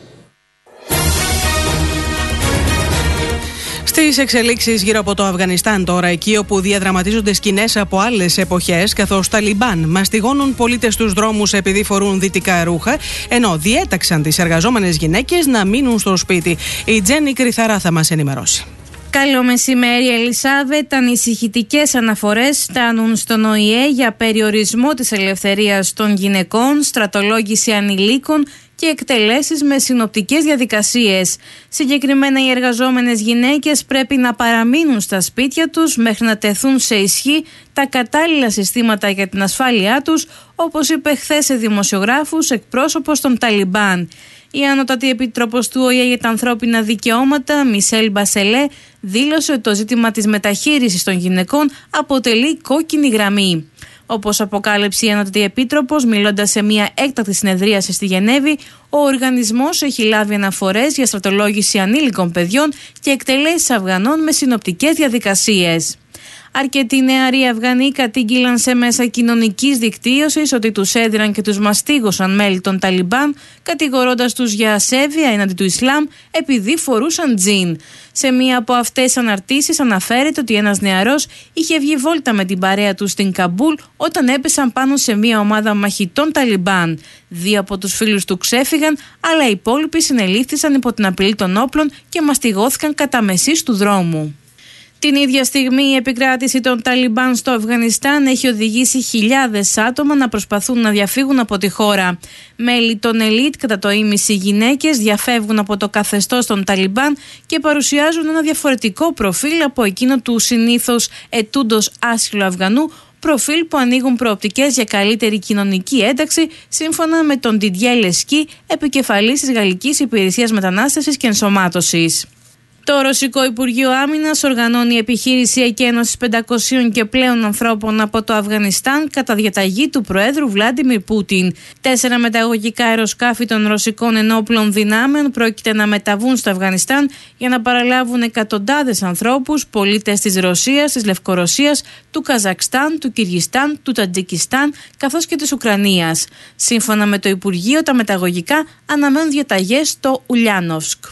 [SPEAKER 1] Στις εξελίξεις γύρω από το Αφγανιστάν τώρα, εκεί όπου διαδραματίζονται σκηνές από άλλες εποχές, καθώς Ταλιμπάν μαστιγώνουν πολίτες στους δρόμους επειδή φορούν δυτικά ρούχα, ενώ διέταξαν τις εργαζόμενες γυναίκες να μείνουν στο σπίτι. Η Τζέννη Κρυθαρά θα μας ενημερώσει.
[SPEAKER 4] Καλό μεσημέρι, Ελισάβετ. Ανησυχητικές αναφορές φτάνουν στον Ο Η Ε για περιορισμό της ελευθερίας των γυναικών, στρατολόγηση ανηλίκων και εκτελέσεις με συνοπτικές διαδικασίες. Συγκεκριμένα, οι εργαζόμενες γυναίκες πρέπει να παραμείνουν στα σπίτια τους μέχρι να τεθούν σε ισχύ τα κατάλληλα συστήματα για την ασφάλειά τους, όπως είπε χθες σε δημοσιογράφους εκπρόσωπος των Ταλιμπάν. Η Ανώτατη Επίτροπος του Ο Η Ε για τα ανθρώπινα δικαιώματα, Μισελ Μπασελέ, δήλωσε ότι το ζήτημα της μεταχείρισης των γυναικών αποτελεί κόκκινη γραμμή. Όπως αποκάλυψε η Ανώτατη Επίτροπος, μιλώντας σε μια έκτακτη συνεδρίαση στη Γενέβη, ο οργανισμός έχει λάβει αναφορές για στρατολόγηση ανήλικων παιδιών και εκτελέσεις Αφγανών με συνοπτικές διαδικασίες. Αρκετοί νεαροί Αφγανοί κατήγγειλαν σε μέσα κοινωνικής δικτύωσης ότι τους έδιναν και τους μαστίγωσαν μέλη των Ταλιμπάν, κατηγορώντας τους για ασέβεια έναντι του Ισλάμ επειδή φορούσαν τζιν. Σε μία από αυτές τις αναρτήσεις αναφέρεται ότι ένας νεαρός είχε βγει βόλτα με την παρέα του στην Καμπούλ όταν έπεσαν πάνω σε μία ομάδα μαχητών Ταλιμπάν. Δύο από τους φίλους του ξέφυγαν, αλλά οι υπόλοιποι συνελήφθησαν υπό την απειλή των όπλων και μαστιγώθηκαν κατά μεσής του δρόμου. Την ίδια στιγμή, η επικράτηση των Ταλιμπάν στο Αφγανιστάν έχει οδηγήσει χιλιάδες άτομα να προσπαθούν να διαφύγουν από τη χώρα. Μέλη των ελίτ, κατά το ίμιση γυναίκες, διαφεύγουν από το καθεστώς των Ταλιμπάν και παρουσιάζουν ένα διαφορετικό προφίλ από εκείνο του συνήθως ετούντος άσυλο Αφγανού, προφίλ που ανοίγουν προοπτικές για καλύτερη κοινωνική ένταξη, σύμφωνα με τον Ντιντιέ Λεσκή, επικεφαλής της Γαλλικής Υπηρεσίας Μετανάστευσης και Ενσωμάτωσης. Το Ρωσικό Υπουργείο Άμυνας οργανώνει επιχείρηση εκένωσης πεντακοσίων και πλέον ανθρώπων από το Αφγανιστάν κατά διαταγή του Προέδρου Βλάντιμιρ Πούτιν. Τέσσερα μεταγωγικά αεροσκάφη των ρωσικών ενόπλων δυνάμεων πρόκειται να μεταβούν στο Αφγανιστάν για να παραλάβουν εκατοντάδες ανθρώπους, πολίτες της Ρωσίας, της Λευκορωσίας, του Καζακστάν, του Κυργιστάν, του Τατζικιστάν καθώς και της Ουκρανίας. Σύμφωνα με το Υπουργείο, τα μεταγωγικά αναμένουν διαταγές στο Ουλιάνοφσκ.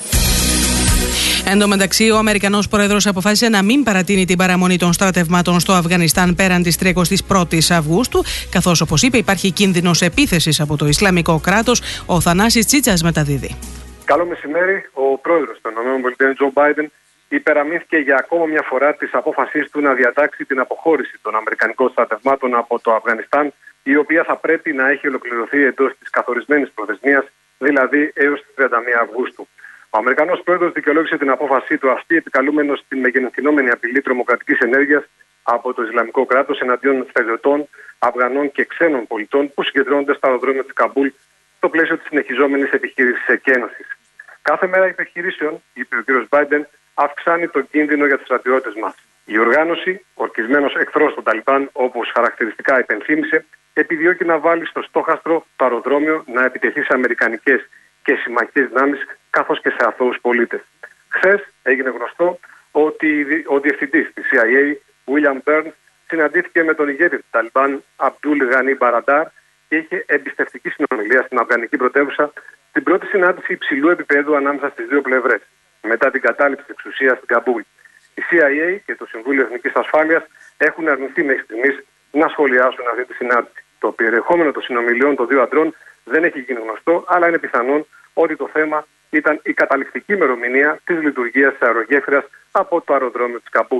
[SPEAKER 1] Εν τω μεταξύ, ο Αμερικανός Πρόεδρος αποφάσισε να μην παρατείνει την παραμονή των στρατευμάτων στο Αφγανιστάν πέραν της τριακοστής πρώτης Αυγούστου, καθώς, όπως είπε, υπάρχει κίνδυνος επίθεσης από το Ισλαμικό κράτος. Ο Θανάσης Τσίτσας μεταδίδει.
[SPEAKER 5] Καλό μεσημέρι. Ο Πρόεδρος των ΗΠΑ, Τζο Μπάιντεν, υπεραμείνθηκε για ακόμα μια φορά της απόφασής του να διατάξει την αποχώρηση των Αμερικανικών στρατευμάτων από το Αφγανιστάν, η οποία θα πρέπει να έχει ολοκληρωθεί εντός της καθορισμένης προθεσμίας, δηλαδή έως τις τριάντα μία Αυγούστου. Ο Αμερικανός Πρόεδρος δικαιολόγησε την απόφασή του αυτή, επικαλούμενος την μεγενθυνόμενη απειλή τρομοκρατικής ενέργειας από το Ισλαμικό κράτος εναντίον στρατιωτών, Αφγανών και ξένων πολιτών που συγκεντρώνονται στα αεροδρόμια της Καμπούλ στο πλαίσιο της συνεχιζόμενης επιχείρησης εκένωσης. Κάθε μέρα επιχειρήσεων, είπε ο κ. Μπάιντεν, αυξάνει τον κίνδυνο για τους στρατιώτες μας. Η οργάνωση, ορκισμένος εχθρός των Ταλιμπάν, όπως χαρακτηριστικά υπενθύμησε, επιδιώκει να βάλει στο στόχαστρο το αεροδρόμιο να επιτεθεί σε αμερικανικές και συμμαχικές δυνάμεις, καθώς και σε αθώους πολίτες. Χθες έγινε γνωστό ότι ο διευθυντής της Σι Άι Έι, William Burns, συναντήθηκε με τον ηγέτη του Ταλιμπάν, Αμπτούλ Γανί Μπαραντάρ, και είχε εμπιστευτική συνομιλία στην αφγανική πρωτεύουσα, στην πρώτη συνάντηση υψηλού επίπεδου ανάμεσα στις δύο πλευρές, μετά την κατάληψη της εξουσίας στην Καμπούλ. Η Σι Άι Έι και το Συμβούλιο Εθνικής Ασφάλειας έχουν αρνηθεί μέχρι στιγμής να σχολιάσουν αυτή τη συνάντηση. Το περιεχόμενο των συνομιλιών των δύο αντρών δεν έχει γίνει γνωστό, αλλά είναι πιθανόν ότι το θέμα ήταν η καταληκτική ημερομηνία της λειτουργίας της αερογέφυρας από το αεροδρόμιο της Καμπούλ.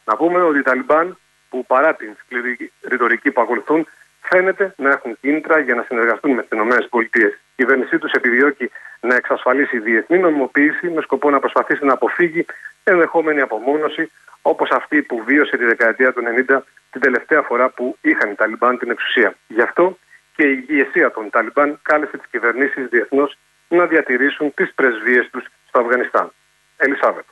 [SPEAKER 5] Να πούμε ότι οι Ταλιμπάν, που παρά την σκληρή ρητορική που ακολουθούν, φαίνεται να έχουν κίνητρα για να συνεργαστούν με τις ΗΠΑ. Η κυβέρνησή τους επιδιώκει να εξασφαλίσει διεθνή νομιμοποίηση με σκοπό να προσπαθήσει να αποφύγει ενδεχόμενη απομόνωση, όπως αυτή που βίωσε τη δεκαετία του ενενήντα, την τελευταία φορά που είχαν οι Ταλιμπάν την εξουσία. Γι' αυτό και η ηγεσία των Ταλιμπάν κάλεσε τις κυβερνήσεις διεθνώς να διατηρήσουν τις πρεσβείες τους στο Αφγανιστάν. Ελισάβετ.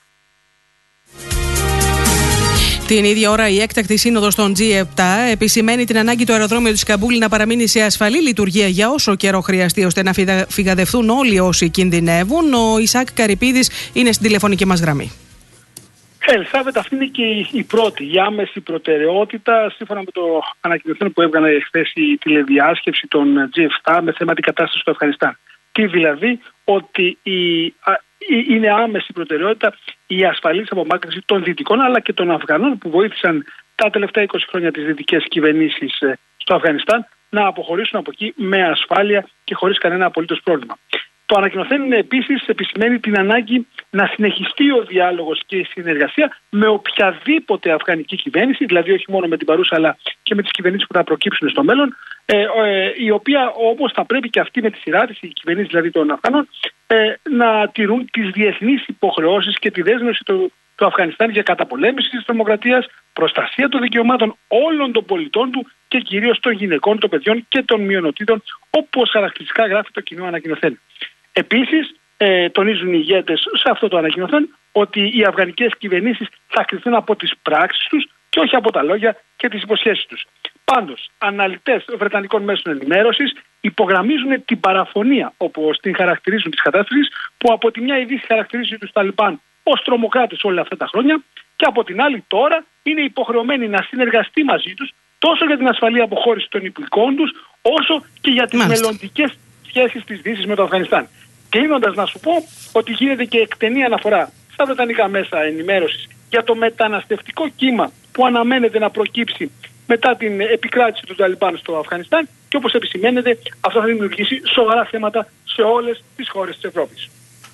[SPEAKER 1] Την ίδια ώρα, η έκτακτη σύνοδος των τζι επτά επισημαίνει την ανάγκη του αεροδρόμιου της Καμπούλ να παραμείνει σε ασφαλή λειτουργία για όσο καιρό χρειαστεί, ώστε να φυγαδευτούν όλοι όσοι κινδυνεύουν. Ο Ισάκ Καρυπίδης είναι στην τηλεφωνική μας γραμμή.
[SPEAKER 6] Ελισάβετ, αυτή είναι και η πρώτη, η άμεση προτεραιότητα, σύμφωνα με το ανακοινωθέν που έβγαλε χθες η τηλεδιάσκεψη των τζι επτά με θέμα την κατάσταση του Αφγανιστάν. Τι δηλαδή, ότι η, α, είναι άμεση προτεραιότητα η ασφαλής απομάκρυνση των Δυτικών αλλά και των Αφγανών που βοήθησαν τα τελευταία είκοσι χρόνια τις δυτικές κυβερνήσεις στο Αφγανιστάν να αποχωρήσουν από εκεί με ασφάλεια και χωρίς κανένα απολύτως πρόβλημα. Το ανακοινωθέν επίσης επισημαίνει την ανάγκη να συνεχιστεί ο διάλογος και η συνεργασία με οποιαδήποτε αφγανική κυβέρνηση, δηλαδή όχι μόνο με την παρούσα αλλά και με τις κυβερνήσεις που θα προκύψουν στο μέλλον, ε, ε, η οποία όμως θα πρέπει και αυτή με τη σειρά της, η κυβερνήση δηλαδή των Αφγανών, ε, να τηρούν τις διεθνείς υποχρεώσεις και τη δέσμευση του, του Αφγανιστάν για καταπολέμηση της τρομοκρατίας, προστασία των δικαιωμάτων όλων των πολιτών του και κυρίως των γυναικών, των παιδιών και των μειονοτήτων, όπως χαρακτηριστικά γράφει το κοινό ανακοινωθέν. Επίσης, ε, τονίζουν οι ηγέτες σε αυτό το ανακοινωθέν ότι οι αφγανικές κυβερνήσεις θα κριθούν από τις πράξεις τους και όχι από τα λόγια και τις υποσχέσεις τους. Πάντως, αναλυτές βρετανικών μέσων ενημέρωσης υπογραμμίζουν την παραφωνία, όπως την χαρακτηρίζουν της κατάστασης, που από τη μια η Δύση χαρακτηρίζει τους Ταλιμπάν ως τρομοκράτες όλα αυτά τα χρόνια και από την άλλη τώρα είναι υποχρεωμένη να συνεργαστεί μαζί τους τόσο για την ασφαλή αποχώρηση των υπηκόων τους όσο και για τις μελλοντικές σχέσεις της Δύσης με το Αφγανιστάν. Κλείνοντας, να σου πω ότι γίνεται και εκτενή αναφορά στα βρετανικά μέσα ενημέρωσης για το μεταναστευτικό κύμα που αναμένεται να προκύψει μετά την επικράτηση του Ταλιμπάν στο Αφγανιστάν και όπως επισημαίνεται αυτό θα δημιουργήσει σοβαρά θέματα σε όλες τις χώρες της Ευρώπης.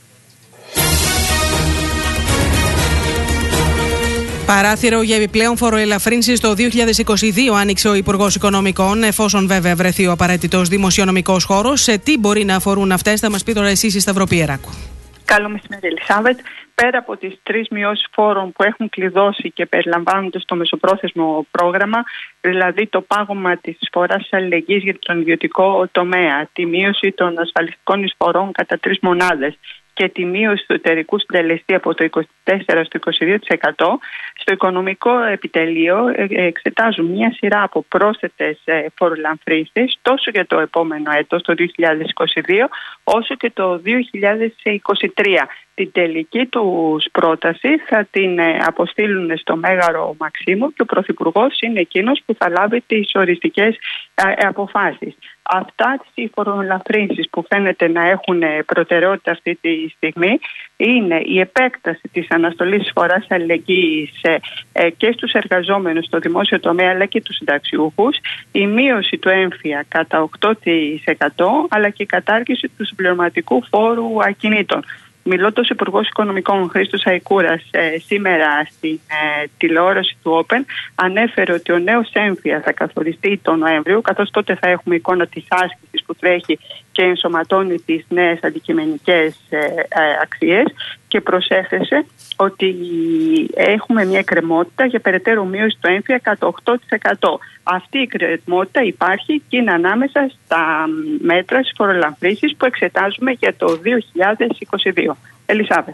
[SPEAKER 1] Παράθυρο για επιπλέον φοροελαφρύνσεις το δύο χιλιάδες είκοσι δύο άνοιξε ο Υπουργός Οικονομικών, εφόσον βέβαια βρεθεί ο απαραίτητος δημοσιονομικός χώρος. Σε τι μπορεί να αφορούν αυτές, θα μας πει τώρα εσείς η Σταυροπιεράκου.
[SPEAKER 7] Καλό μεσημέρι, Ελισάβετ. Πέρα από τις τρεις μειώσεις φόρων που έχουν κλειδώσει και περιλαμβάνονται στο μεσοπρόθεσμο πρόγραμμα, δηλαδή το πάγωμα της εισφοράς της αλληλεγγύης για τον ιδιωτικό τομέα, τη μείωση των ασφαλιστικών εισφορών κατά τρεις μονάδες και τη μείωση του εταιρικού συντελεστή από το είκοσι τέσσερα τοις εκατό στο είκοσι δύο τοις εκατό, στο Οικονομικό Επιτελείο εξετάζουν μια σειρά από πρόσθετες φορολαμφρύνσεις τόσο για το επόμενο έτος, το δύο χιλιάδες είκοσι δύο, όσο και το δύο χιλιάδες είκοσι τρία. Την τελική τους πρόταση θα την αποστείλουν στο Μέγαρο Μαξίμου και ο Πρωθυπουργός είναι εκείνος που θα λάβει τις οριστικές αποφάσεις. Αυτά οι φορολαφρύνσεις που φαίνεται να έχουν προτεραιότητα αυτή τη στιγμή είναι η επέκταση της αναστολής εισφοράς αλληλεγγύης και στους εργαζόμενους στο δημόσιο τομέα αλλά και τους συνταξιούχους, η μείωση του έμφυα κατά οκτώ τοις εκατό αλλά και η κατάργηση του συμπληρωματικού φόρου ακινήτων. Μιλώντας ο Υπουργός Οικονομικών Χρήστος Αϊκούρας ε, σήμερα στην ε, τηλεόραση του Open, ανέφερε ότι ο νέος έμφυα θα καθοριστεί τον Νοέμβριο, καθώς τότε θα έχουμε εικόνα της άσκησης που τρέχει και ενσωματώνει τις νέες αντικειμενικές ε, ε, αξίες και προσέθεσε ότι έχουμε μια εκκρεμότητα για περαιτέρω μείωση του έμφυα κατά οκτώ τοις εκατό. Αυτή η εκκρεμότητα υπάρχει και είναι ανάμεσα στα μέτρα της φορολαμφρύνσης που εξετάζουμε για το δύο χιλιάδες είκοσι δύο. Ελισάβετ.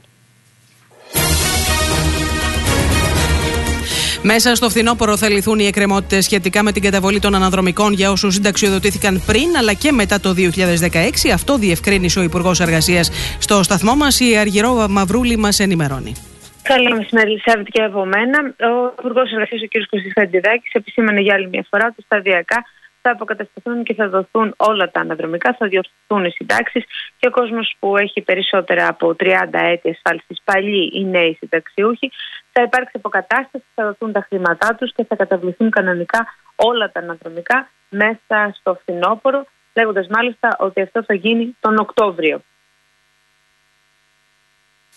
[SPEAKER 1] Μέσα στο φθινόπωρο θα λυθούν οι εκκρεμότητες σχετικά με την καταβολή των αναδρομικών για όσους συνταξιοδοτήθηκαν πριν αλλά και μετά το δύο χιλιάδες δεκαέξι. Αυτό διευκρίνησε ο Υπουργός Εργασίας στο σταθμό μας. Η Αργυρό Μαυρούλη μας ενημερώνει.
[SPEAKER 3] Καλό μεσημέρι, Ελισάβετ, και από μένα. Ο Υπουργός Εργασίας, ο κ. Κωστής Χατζηδάκης, επισήμανε για άλλη μια φορά ότι σταδιακά θα αποκατασταθούν και θα δοθούν όλα τα αναδρομικά, θα διορθωθούν οι συντάξεις και ο κόσμος που έχει περισσότερα από τριάντα έτη ασφάλισης, παλιοί ή νέοι συνταξιούχοι, θα υπάρξει αποκατάσταση, θα δοθούν τα χρήματά τους και θα καταβληθούν κανονικά όλα τα αναδρομικά μέσα στο φθινόπωρο, λέγοντας μάλιστα ότι αυτό θα γίνει τον Οκτώβριο.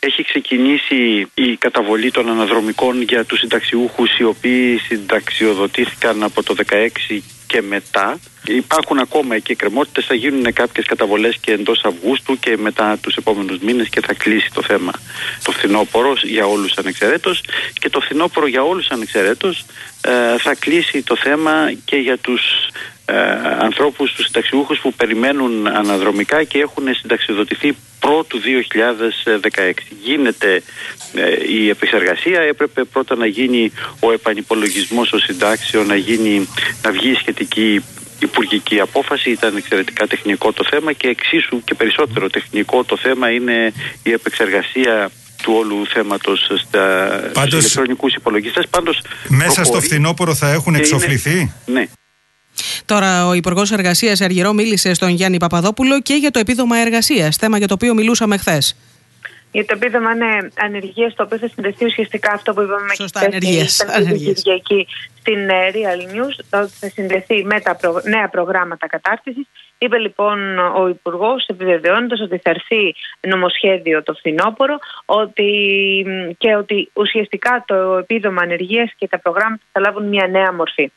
[SPEAKER 8] Έχει ξεκινήσει η καταβολή των αναδρομικών για τους συνταξιούχους οι οποίοι συνταξιοδοτήθηκαν από το δεκαέξι και μετά. Υπάρχουν ακόμα εκεί εκκρεμότητες, θα γίνουν κάποιες καταβολές και εντός Αυγούστου και μετά τους επόμενους μήνες και θα κλείσει το θέμα το φθινόπωρο για όλους ανεξαιρέτως, και το φθινόπωρο για όλους ανεξαιρέτως ε, θα κλείσει το θέμα και για τους ε, ανθρώπους, τους συνταξιούχους που περιμένουν αναδρομικά και έχουν συνταξιοδοτηθεί προ-του δύο χιλιάδες δεκαέξι. Γίνεται ε, η επεξεργασία, έπρεπε πρώτα να γίνει ο επανυπολογισμός των συντάξεων, να, γίνει, να βγει σχετική υπουργική απόφαση. Ήταν εξαιρετικά τεχνικό το θέμα και εξίσου και περισσότερο τεχνικό το θέμα είναι η επεξεργασία του όλου θέματος στα
[SPEAKER 9] Πάντως,
[SPEAKER 8] ηλεκτρονικούς υπολογιστές. Πάντως,
[SPEAKER 9] μέσα
[SPEAKER 8] προχωρεί,
[SPEAKER 9] στο φθινόπωρο θα έχουν εξοφληθεί.
[SPEAKER 8] Είναι, ναι.
[SPEAKER 1] Τώρα, ο Υπουργός Εργασίας Αργυρό μίλησε στον Γιάννη Παπαδόπουλο και για το επίδομα εργασίας, θέμα για το οποίο μιλούσαμε χθες.
[SPEAKER 3] Για το επίδομα ναι, ανεργίας, το οποίο θα συνδεθεί ουσιαστικά αυτό που είπαμε
[SPEAKER 1] Σωστά, ανεργίας.
[SPEAKER 3] Κυριακή στην Real News, θα συνδεθεί με τα προ... νέα προγράμματα κατάρτισης. Είπε λοιπόν ο Υπουργός, επιβεβαιώνοντας ότι θα έρθει νομοσχέδιο το φθινόπωρο, ότι... και ότι ουσιαστικά το επίδομα ανεργίας και τα προγράμματα θα λάβουν μια νέα μορφή.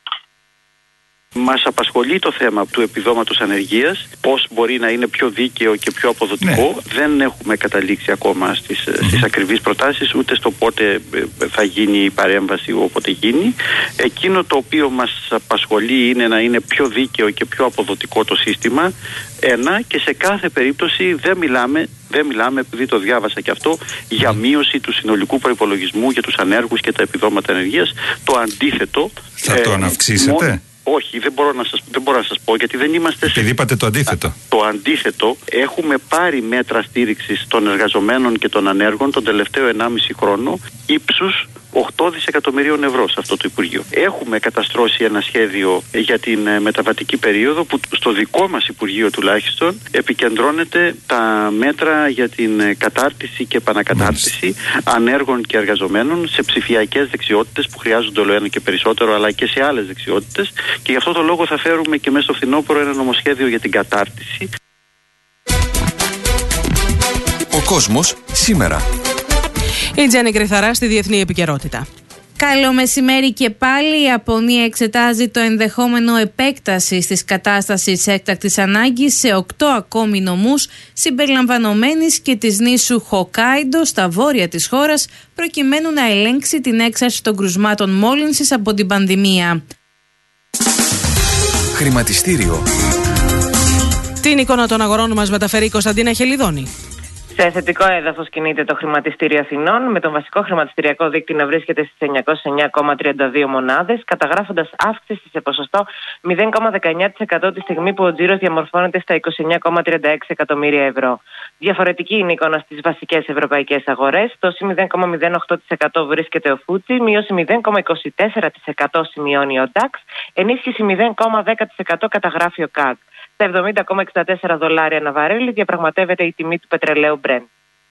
[SPEAKER 8] Μας απασχολεί το θέμα του επιδόματος ανεργίας, πώς μπορεί να είναι πιο δίκαιο και πιο αποδοτικό. Ναι. Δεν έχουμε καταλήξει ακόμα στις, mm-hmm. στις ακριβείς προτάσεις, ούτε στο πότε θα γίνει η παρέμβαση, όποτε γίνει. Εκείνο το οποίο μας απασχολεί είναι να είναι πιο δίκαιο και πιο αποδοτικό το σύστημα. Ένα, και σε κάθε περίπτωση δεν μιλάμε, δεν μιλάμε, επειδή το διάβασα και αυτό, για μείωση του συνολικού προϋπολογισμού για τους ανέργους και τα επιδόματα ανεργίας. Το αντίθετο.
[SPEAKER 9] Θα ε, τον αυξήσετε?
[SPEAKER 8] Μο... Όχι, δεν μπορώ, να σας, δεν μπορώ να σας πω, γιατί δεν είμαστε...
[SPEAKER 9] Επειδή είπατε το αντίθετο.
[SPEAKER 8] Το αντίθετο, έχουμε πάρει μέτρα στήριξης των εργαζομένων και των ανέργων τον τελευταίο ενάμιση χρόνο ύψους οκτώ δισεκατομμυρίων ευρώ σε αυτό το Υπουργείο. Έχουμε καταστρώσει ένα σχέδιο για την μεταβατική περίοδο που στο δικό μας Υπουργείο τουλάχιστον επικεντρώνεται τα μέτρα για την κατάρτιση και επανακατάρτιση Μάλιστα. ανέργων και εργαζομένων σε ψηφιακές δεξιότητες που χρειάζονται όλο ένα και περισσότερο, αλλά και σε άλλες δεξιότητες, και γι' αυτό το λόγο θα φέρουμε και μέσα στο φθινόπωρο ένα νομοσχέδιο για την κατάρτιση.
[SPEAKER 2] Ο κόσμος σήμερα.
[SPEAKER 1] Η Τζέννη Κρυθαρά στη διεθνή επικαιρότητα.
[SPEAKER 4] Καλό μεσημέρι και πάλι. Η Ιαπωνία εξετάζει το ενδεχόμενο επέκτασης της κατάστασης έκτακτης ανάγκης σε οκτώ ακόμη νομούς, συμπεριλαμβανομένης και της νήσου Χοκάιντο στα βόρεια της χώρας, προκειμένου να ελέγξει την έξαρση των κρουσμάτων μόλυνσης από την πανδημία.
[SPEAKER 2] Χρηματιστήριο.
[SPEAKER 1] Την εικόνα των αγορών μας μεταφέρει η Κωνσταντίνα Χελιδόνη.
[SPEAKER 14] Σε θετικό έδαφος κινείται το χρηματιστήριο Αθηνών, με τον βασικό χρηματιστηριακό δείκτη να βρίσκεται στις εννιακόσιες εννιά κόμμα τριάντα δύο μονάδες, καταγράφοντας αύξηση σε ποσοστό μηδέν κόμμα δεκαεννιά τοις εκατό τη στιγμή που ο τζίρος διαμορφώνεται στα είκοσι εννιά κόμμα τριάντα έξι εκατομμύρια ευρώ. Διαφορετική είναι η εικόνα στις βασικές ευρωπαϊκές αγορές. Πτώση μηδέν κόμμα μηδέν οκτώ τοις εκατό βρίσκεται ο Φούτσι, μείωση μηδέν κόμμα είκοσι τέσσερα τοις εκατό σημειώνει ο νταξ, ενίσχυση μηδέν κόμμα δέκα τοις εκατό καταγράφει ο καγ. Στα εβδομήντα κόμμα εξήντα τέσσερα δολάρια ανά βαρέλι διαπραγματεύεται η τιμή του πετρελαίου Brent.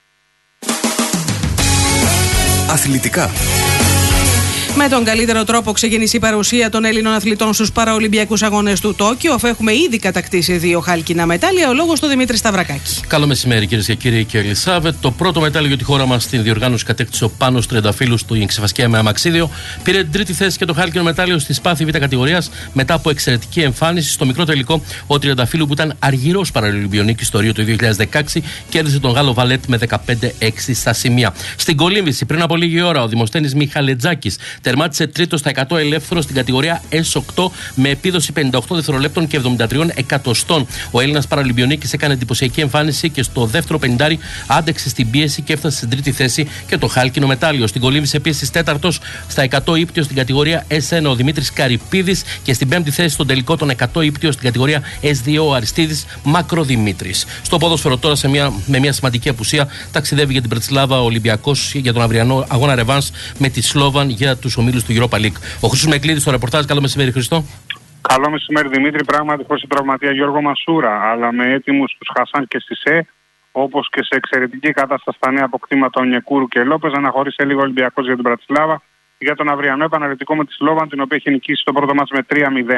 [SPEAKER 2] Αθλητικά.
[SPEAKER 1] Με τον καλύτερο τρόπο ξεκίνησε η παρουσία των Έλληνων αθλητών στους Παραολυμπιακούς Αγώνες του Τόκιο, αφού έχουμε ήδη κατακτήσει δύο χάλκινα μετάλλια. Ο λόγος του Δημήτρη Σταυρακάκη.
[SPEAKER 23] Καλό μεσημέρι, κυρίες και κύριοι, και Ελισάβετ. Το πρώτο μετάλλιο για τη χώρα μας στην διοργάνωση κατέκτησε ο Πάνος Τριανταφύλου του Ξεφασκία με αμαξίδιο. Πήρε την τρίτη θέση και το χάλκινο μετάλλιο στη Σπάθη Β' κατηγορίας μετά από εξαιρετική εμφάνιση. Στο μικρό τελικό, ο Τριανταφύλου, που ήταν αργυρός Παραολυμπιονίκης στο Ρίο του δύο χιλιάδες δεκαέξι, κέρδισε τον Γάλλο Βαλέτ με δεκαπέντε έξι στα σημεία. Στην κολύμβηση, πριν από λίγη ώρα, ο Δημοσθένης Μιχαλετζάκης τερμάτισε τρίτο στα εκατό ελεύθερο στην κατηγορία ες οκτώ με επίδοση πενήντα οκτώ δευτερολέπτων και εβδομήντα τρία εκατοστών. Ο Έλληνας Παραολυμπιονίκης έκανε εντυπωσιακή εμφάνιση και στο δεύτερο πενηντάρι άντεξε στην πίεση και έφτασε στην τρίτη θέση και το χάλκινο μετάλλιο. Στην κολύμβηση επίσης τέταρτος στα εκατό ύπτιο στην κατηγορία ες ένα ο Δημήτρης Καρυπίδης και στην πέμπτη θέση στον τελικό των εκατό ύπτιο στην κατηγορία ες δύο ο Αριστίδης Μακροδημήτρης. Στο ποδόσφαιρο τώρα, σε μια, με μια σημαντική απουσία, ταξιδεύει για την Πρατισλάβα ο Ολυμπιακός για τον αυριανό αγώνα ρεβάνς με τη Σλόβαν για τους ομίλους του Europa League. Ο Χρήστος Μεκλίδης στο ρεπορτάζ. Καλό μεσημέρι, Χρήστο.
[SPEAKER 24] Καλό μεσημέρι, Δημήτρη. Πράγματι, χωρίς την τραυματία Γιώργο Μασούρα, αλλά με έτοιμους τους Χασάν και Σισέ, όπως και σε εξαιρετική κατάσταση στα νέα αποκτήματα Ονιεκούρου και Λόπεζ. Αναχωρήσε λίγο ο Ολυμπιακός για την Πρατισλάβα για τον αυριανό επαναληπτικό με τη Σλόβαν, την οποία έχει νικήσει το πρώτο μάτς με τρία μηδέν.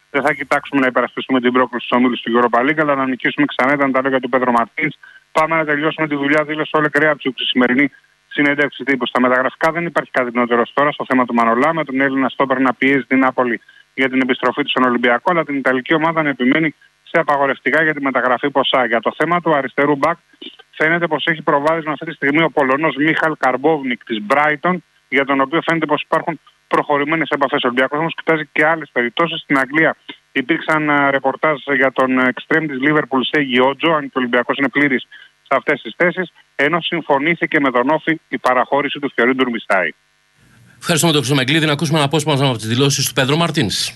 [SPEAKER 24] Δεν θα κοιτάξουμε να υπερασπιστούμε την πρόκληση στους ομίλους του Europa League, αλλά να νικήσουμε ξανά. Ήταν τα λόγια του Πέδρο Μαρτίνς. Πάμε να τελειώσουμε τη δουλειά, δήλωσε ο Όλε Κρέατσουκ στη σημερινή συνέντευξη τύπου. Στα μεταγραφικά δεν υπάρχει κάτι νεότερο τώρα στο θέμα του Μανολά, με τον Έλληνα στόπερ να πιέζει την Νάπολη για την επιστροφή του στον Ολυμπιακό, αλλά την Ιταλική ομάδα να επιμένει σε απαγορευτικά για τη μεταγραφή ποσά. Για το θέμα του αριστερού μπακ, φαίνεται πως έχει προβάδισμα αυτή τη στιγμή ο Πολωνός Μίχαλ Καρμπόβνικ της Brighton, για τον οποίο φαίνεται πως υπάρχουν προχωρημένες επαφές. Ο Ολυμπιακός όμως κοιτάζει και άλλες περιπτώσεις. Στην Αγγλία υπήρξαν ρεπορτάζ για τον εξτρέμ της Liverpool Σέγγι Ότζο, αν και ο Ολυμπιακός είναι πλήρης σε αυτές τις θέσεις, ενώ συμφωνήθηκε με τον Όφη η παραχώρηση του Φιωρίνου Ντουρμιστάη.
[SPEAKER 23] Ευχαριστούμε τον Χρυσομεγκλίδη. Να ακούσουμε ένα απόσπασμα από τις δηλώσεις του Πέδρο Μαρτίνς.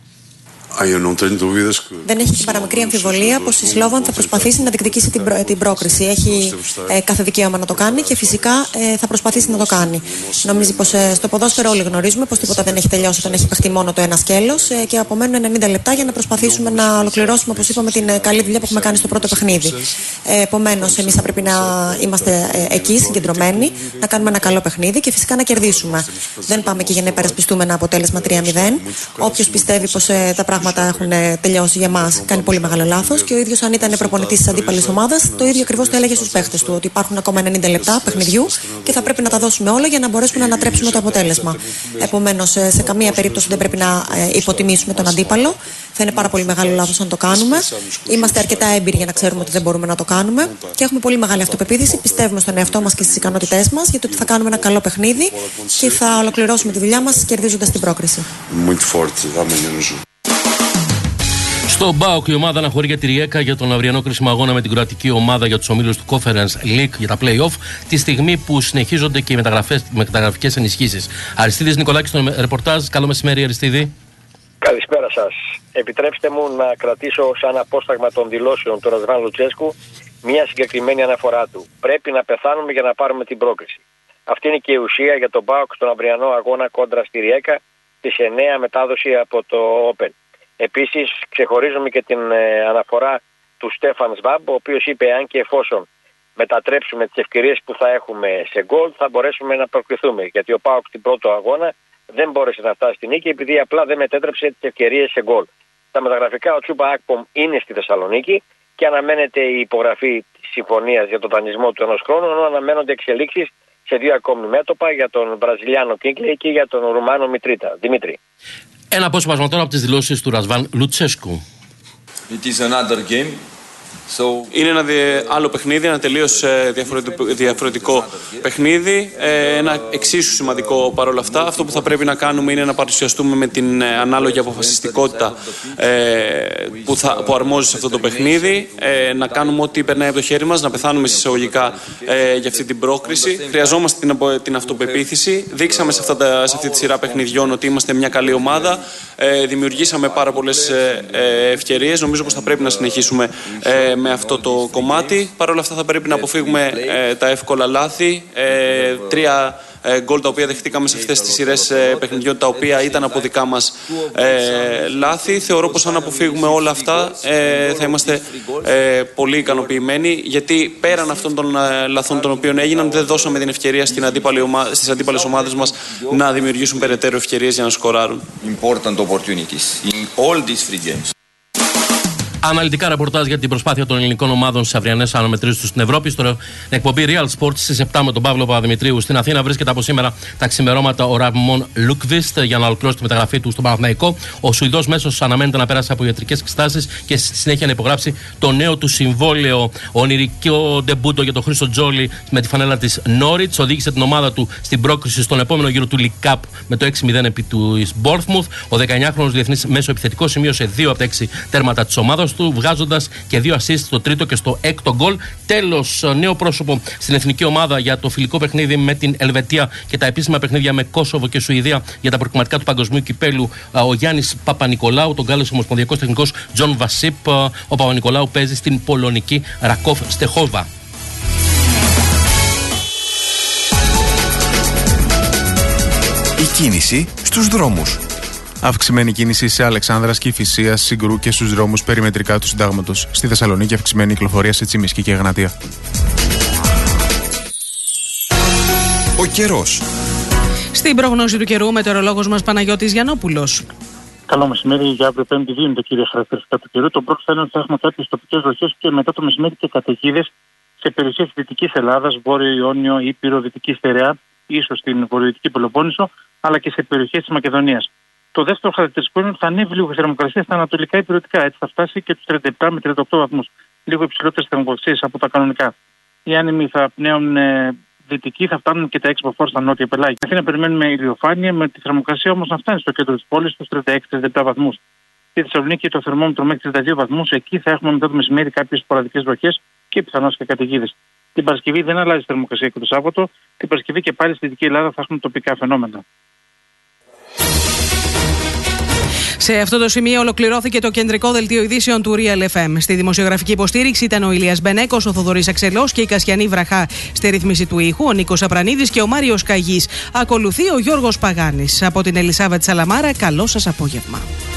[SPEAKER 10] Δεν έχει την παραμικρή αμφιβολία πως η Σλόβαν θα προσπαθήσει να διεκδικήσει την, προ, την πρόκριση. Έχει ε, κάθε δικαίωμα να το κάνει και φυσικά ε, θα προσπαθήσει να το κάνει. Νομίζει πως ε, στο ποδόσφαιρο όλοι γνωρίζουμε πως τίποτα δεν έχει τελειώσει όταν έχει παιχτεί μόνο το ένα σκέλος ε, και απομένουν ενενήντα λεπτά για να προσπαθήσουμε να ολοκληρώσουμε, όπως είπαμε, την ε, καλή δουλειά που έχουμε κάνει στο πρώτο παιχνίδι. Ε, Επομένως, εμείς θα πρέπει να είμαστε ε, εκεί συγκεντρωμένοι, να κάνουμε ένα καλό παιχνίδι και φυσικά να κερδίσουμε. Δεν πάμε εκεί για να υπερασπιστούμε ένα αποτέλεσμα τρία μηδέν. Όποιος πιστεύει πως ε, τα πράγματα έχουν τελειώσει για μας, κάνει πολύ μεγάλο λάθος. Και ο ίδιος, αν ήταν προπονητής της αντίπαλης ομάδας, το ίδιο ακριβώς το έλεγε στους παίχτες του, ότι υπάρχουν ακόμα ενενήντα λεπτά παιχνιδιού και θα πρέπει να τα δώσουμε όλα για να μπορέσουμε να ανατρέψουμε το αποτέλεσμα. Επομένως, σε καμία περίπτωση δεν πρέπει να υποτιμήσουμε τον αντίπαλο. Θα είναι πάρα πολύ μεγάλο λάθος αν το κάνουμε. Είμαστε αρκετά έμπειροι για να ξέρουμε ότι δεν μπορούμε να το κάνουμε και έχουμε πολύ μεγάλη αυτοπεποίθηση. Πιστεύουμε στον εαυτό μας και στις ικανότητές μας, γιατί ότι θα κάνουμε ένα καλό παιχνίδι και θα ολοκληρώσουμε τη δουλειά μας κερδίζοντας την πρόκριση.
[SPEAKER 23] Στο ΜΠΑΟΚ η ομάδα αναχωρεί για τη Ριέκα για τον αυριανό κρίσιμο αγώνα με την κροατική ομάδα για τους ομίλους του Conference League για τα play-off, τη στιγμή που συνεχίζονται και οι μεταγραφικές ενισχύσεις. Αριστίδης Νικολάκης στο ρεπορτάζ. Καλό μεσημέρι, Αριστίδη.
[SPEAKER 11] Καλησπέρα σας. Επιτρέψτε μου να κρατήσω σαν απόσταγμα των δηλώσεων του Ρασβάν Λουτσέσκου μια συγκεκριμένη αναφορά του. Πρέπει να πεθάνουμε για να πάρουμε την πρόκριση. Αυτή είναι και η ουσία για τον ΜΠΑΟΚ στον αυριανό αγώνα κόντρα στη Ριέκα, τη εννέα μετάδοση από το Open. Επίσης, ξεχωρίζουμε και την ε, αναφορά του Στέφαν Σβάμπ, ο οποίος είπε αν και εφόσον μετατρέψουμε τις ευκαιρίες που θα έχουμε σε γκολ, θα μπορέσουμε να προκριθούμε. Γιατί ο ΠΑΟΚ στην πρώτο αγώνα δεν μπόρεσε να φτάσει στη νίκη, επειδή απλά δεν μετέτρεψε τις ευκαιρίες σε γκολ. Στα μεταγραφικά, ο Τσούπα Ακπομ είναι στη Θεσσαλονίκη και αναμένεται η υπογραφή της συμφωνίας για τον δανεισμό του ενός χρόνου, ενώ αναμένονται εξελίξεις σε δύο ακόμη μέτωπα για τον Βραζιλιάνο Κίνκλεϊ και για τον Ρουμάνο Μητρίτα. Δημήτρη.
[SPEAKER 23] Ένα απόσπασμα τώρα από τις δηλώσεις του Ρασβάν Λουτσέσκου.
[SPEAKER 12] It is another game. So...
[SPEAKER 13] Είναι ένα άλλο παιχνίδι, ένα τελείως διαφορετικό παιχνίδι, ένα εξίσου σημαντικό παρόλα αυτά. Αυτό που θα πρέπει να κάνουμε είναι να παρουσιαστούμε με την ανάλογη αποφασιστικότητα που, θα, που αρμόζει σε αυτό το παιχνίδι, να κάνουμε ό,τι περνάει από το χέρι μας, να πεθάνουμε συσσαγωγικά για αυτή την πρόκριση. Χρειαζόμαστε την, την αυτοπεποίθηση. Δείξαμε σε, αυτά τα, σε αυτή τη σειρά παιχνιδιών ότι είμαστε μια καλή ομάδα. Δημιουργήσαμε πάρα πολλές ευκαιρίες. Νομίζω πως θα πρέπει να συνεχίσουμε με αυτό το κομμάτι. Παρ' όλα αυτά θα πρέπει να αποφύγουμε ε, τα εύκολα λάθη. Ε, τρία ε, γκολ τα οποία δεχτήκαμε σε αυτές τις σειρές ε, παιχνιδιών, τα οποία ήταν από δικά μας ε, λάθη. Θεωρώ πως αν αποφύγουμε όλα αυτά ε, θα είμαστε ε, πολύ ικανοποιημένοι, γιατί πέραν αυτών των ε, λαθών των οποίων έγιναν, δεν δώσαμε την ευκαιρία στην αντίπαλη ομα... στις αντίπαλες ομάδες μας να δημιουργήσουν περαιτέρω ευκαιρίες για να σκοράρουν.
[SPEAKER 12] Important opportunities in all these three games.
[SPEAKER 23] Αναλυτικά ρεπορτάζ για την προσπάθεια των ελληνικών ομάδων στις αυριανές αναμετρήσεις τους στην Ευρώπη. Στο εκπομπή Real Sports στις επτά με τον Παύλο Παπαδημητρίου. Στην Αθήνα βρίσκεται από σήμερα τα ξημερώματα ο Ραμόν Λουκβίστ για να ολοκληρώσει τη μεταγραφή του στον Παναθηναϊκό. Ο Σουηδός μέσος αναμένεται να περάσει από ιατρικές εξετάσεις και στη συνέχεια να υπογράψει το νέο του συμβόλαιο. Ονειρικό ντεμπούτο για τον Χρήστο Τζόλι με τη φανέλα της Νόριτς οδήγησε την ομάδα του στην πρόκριση στον επόμενο γύρο του League Cup με το έξι μηδέν επί του Bournemouth. Ο δεκαεννιάχρονος διεθνής μέσο επιθετικός σημείωσε δύο από τα έξι τέρματα της ομάδας του, βγάζοντας και δύο assist στο τρίτο και στο έκτο γκολ. Τέλος, νέο πρόσωπο στην εθνική ομάδα για το φιλικό παιχνίδι με την Ελβετία και τα επίσημα παιχνίδια με Κόσοβο και Σουηδία για τα προκριματικά του Παγκοσμίου Κυπέλου. Ο Γιάννης Παπα-Νικολάου, τον Γάλλος ομοσπονδιακός τεχνικός Τζον Βασίπ. Ο Παπα-Νικολάου παίζει στην πολωνική Ρακόφ Στεχόβα.
[SPEAKER 25] Η κίνηση στους δρόμους.
[SPEAKER 17] Αυξημένη κίνηση σε Αλεξάνδρας, Κηφισίας, Συγκρού και στους δρόμους περιμετρικά του Συντάγματος. Στη Θεσσαλονίκη αυξημένη κυκλοφορία σε Τσιμισκή και Εγνατία.
[SPEAKER 25] Ο καιρός.
[SPEAKER 1] Στην προγνώση του καιρού, μετεωρολόγος μας Παναγιώτης Γιαννόπουλος.
[SPEAKER 15] Καλό μεσημέρι. Για αύριο Πέμπτη δίνουν τα κύρια χαρακτηριστικά του καιρού. Το πρώτο θα είναι ότι θα έχουμε κάποιες τοπικές βροχές και μετά το μεσημέρι και καταιγίδες σε περιοχές της Δυτικής Ελλάδας, Βόρειο Ιόνιο, Ήπειρο, Δυτική Στερεά, ίσως στην Βορειοδυτική Πελοπόννησο, αλλά και σε περιοχές της Μακεδονίας. Το δεύτερο χαρακτηριστικό είναι ότι θα ανέβει λίγο η θερμοκρασία στα ανατολικά υπηρετικά. Έτσι θα φτάσει και τους τριάντα επτά με τριάντα οκτώ βαθμούς. Λίγο υψηλότερες θερμοκρασίες από τα κανονικά. Οι άνεμοι θα πνέουν ε, δυτικοί, θα φτάνουν και τα έξι μποφόρ στα νότια πελάγια. Αυτή να περιμένουμε ηλιοφάνεια, με τη θερμοκρασία όμως να φτάνει στο κέντρο της πόλης στους τριάντα έξι με τριάντα επτά βαθμούς. Στη Θεσσαλονίκη το θερμόμετρο μέχρι τριάντα δύο βαθμούς. Εκεί θα έχουμε μετά το μεσημέρι κάποιες σποραδικές βροχές και πιθανώς και καταιγίδες. Την Παρασκευή δεν αλλάζει η θερμοκρασία και το Σάββατο. Την Παρασκευή και πάλι στη Δυτική Ελλάδα θα έχουμε τοπικά φαινόμενα.
[SPEAKER 1] Σε αυτό το σημείο ολοκληρώθηκε το κεντρικό δελτίο ειδήσεων του Real εφ εμ. Στη δημοσιογραφική υποστήριξη ήταν ο Ηλίας Μπενέκος, ο Θοδωρής Αξελός και η Κασιανή Βραχά. Στη ρύθμιση του ήχου ο Νίκος Απρανίδης και ο Μάριος Καγής. Ακολουθεί ο Γιώργος Παγάνης. Από την Ελισάβετ Σαλαμάρα, καλό σας απόγευμα.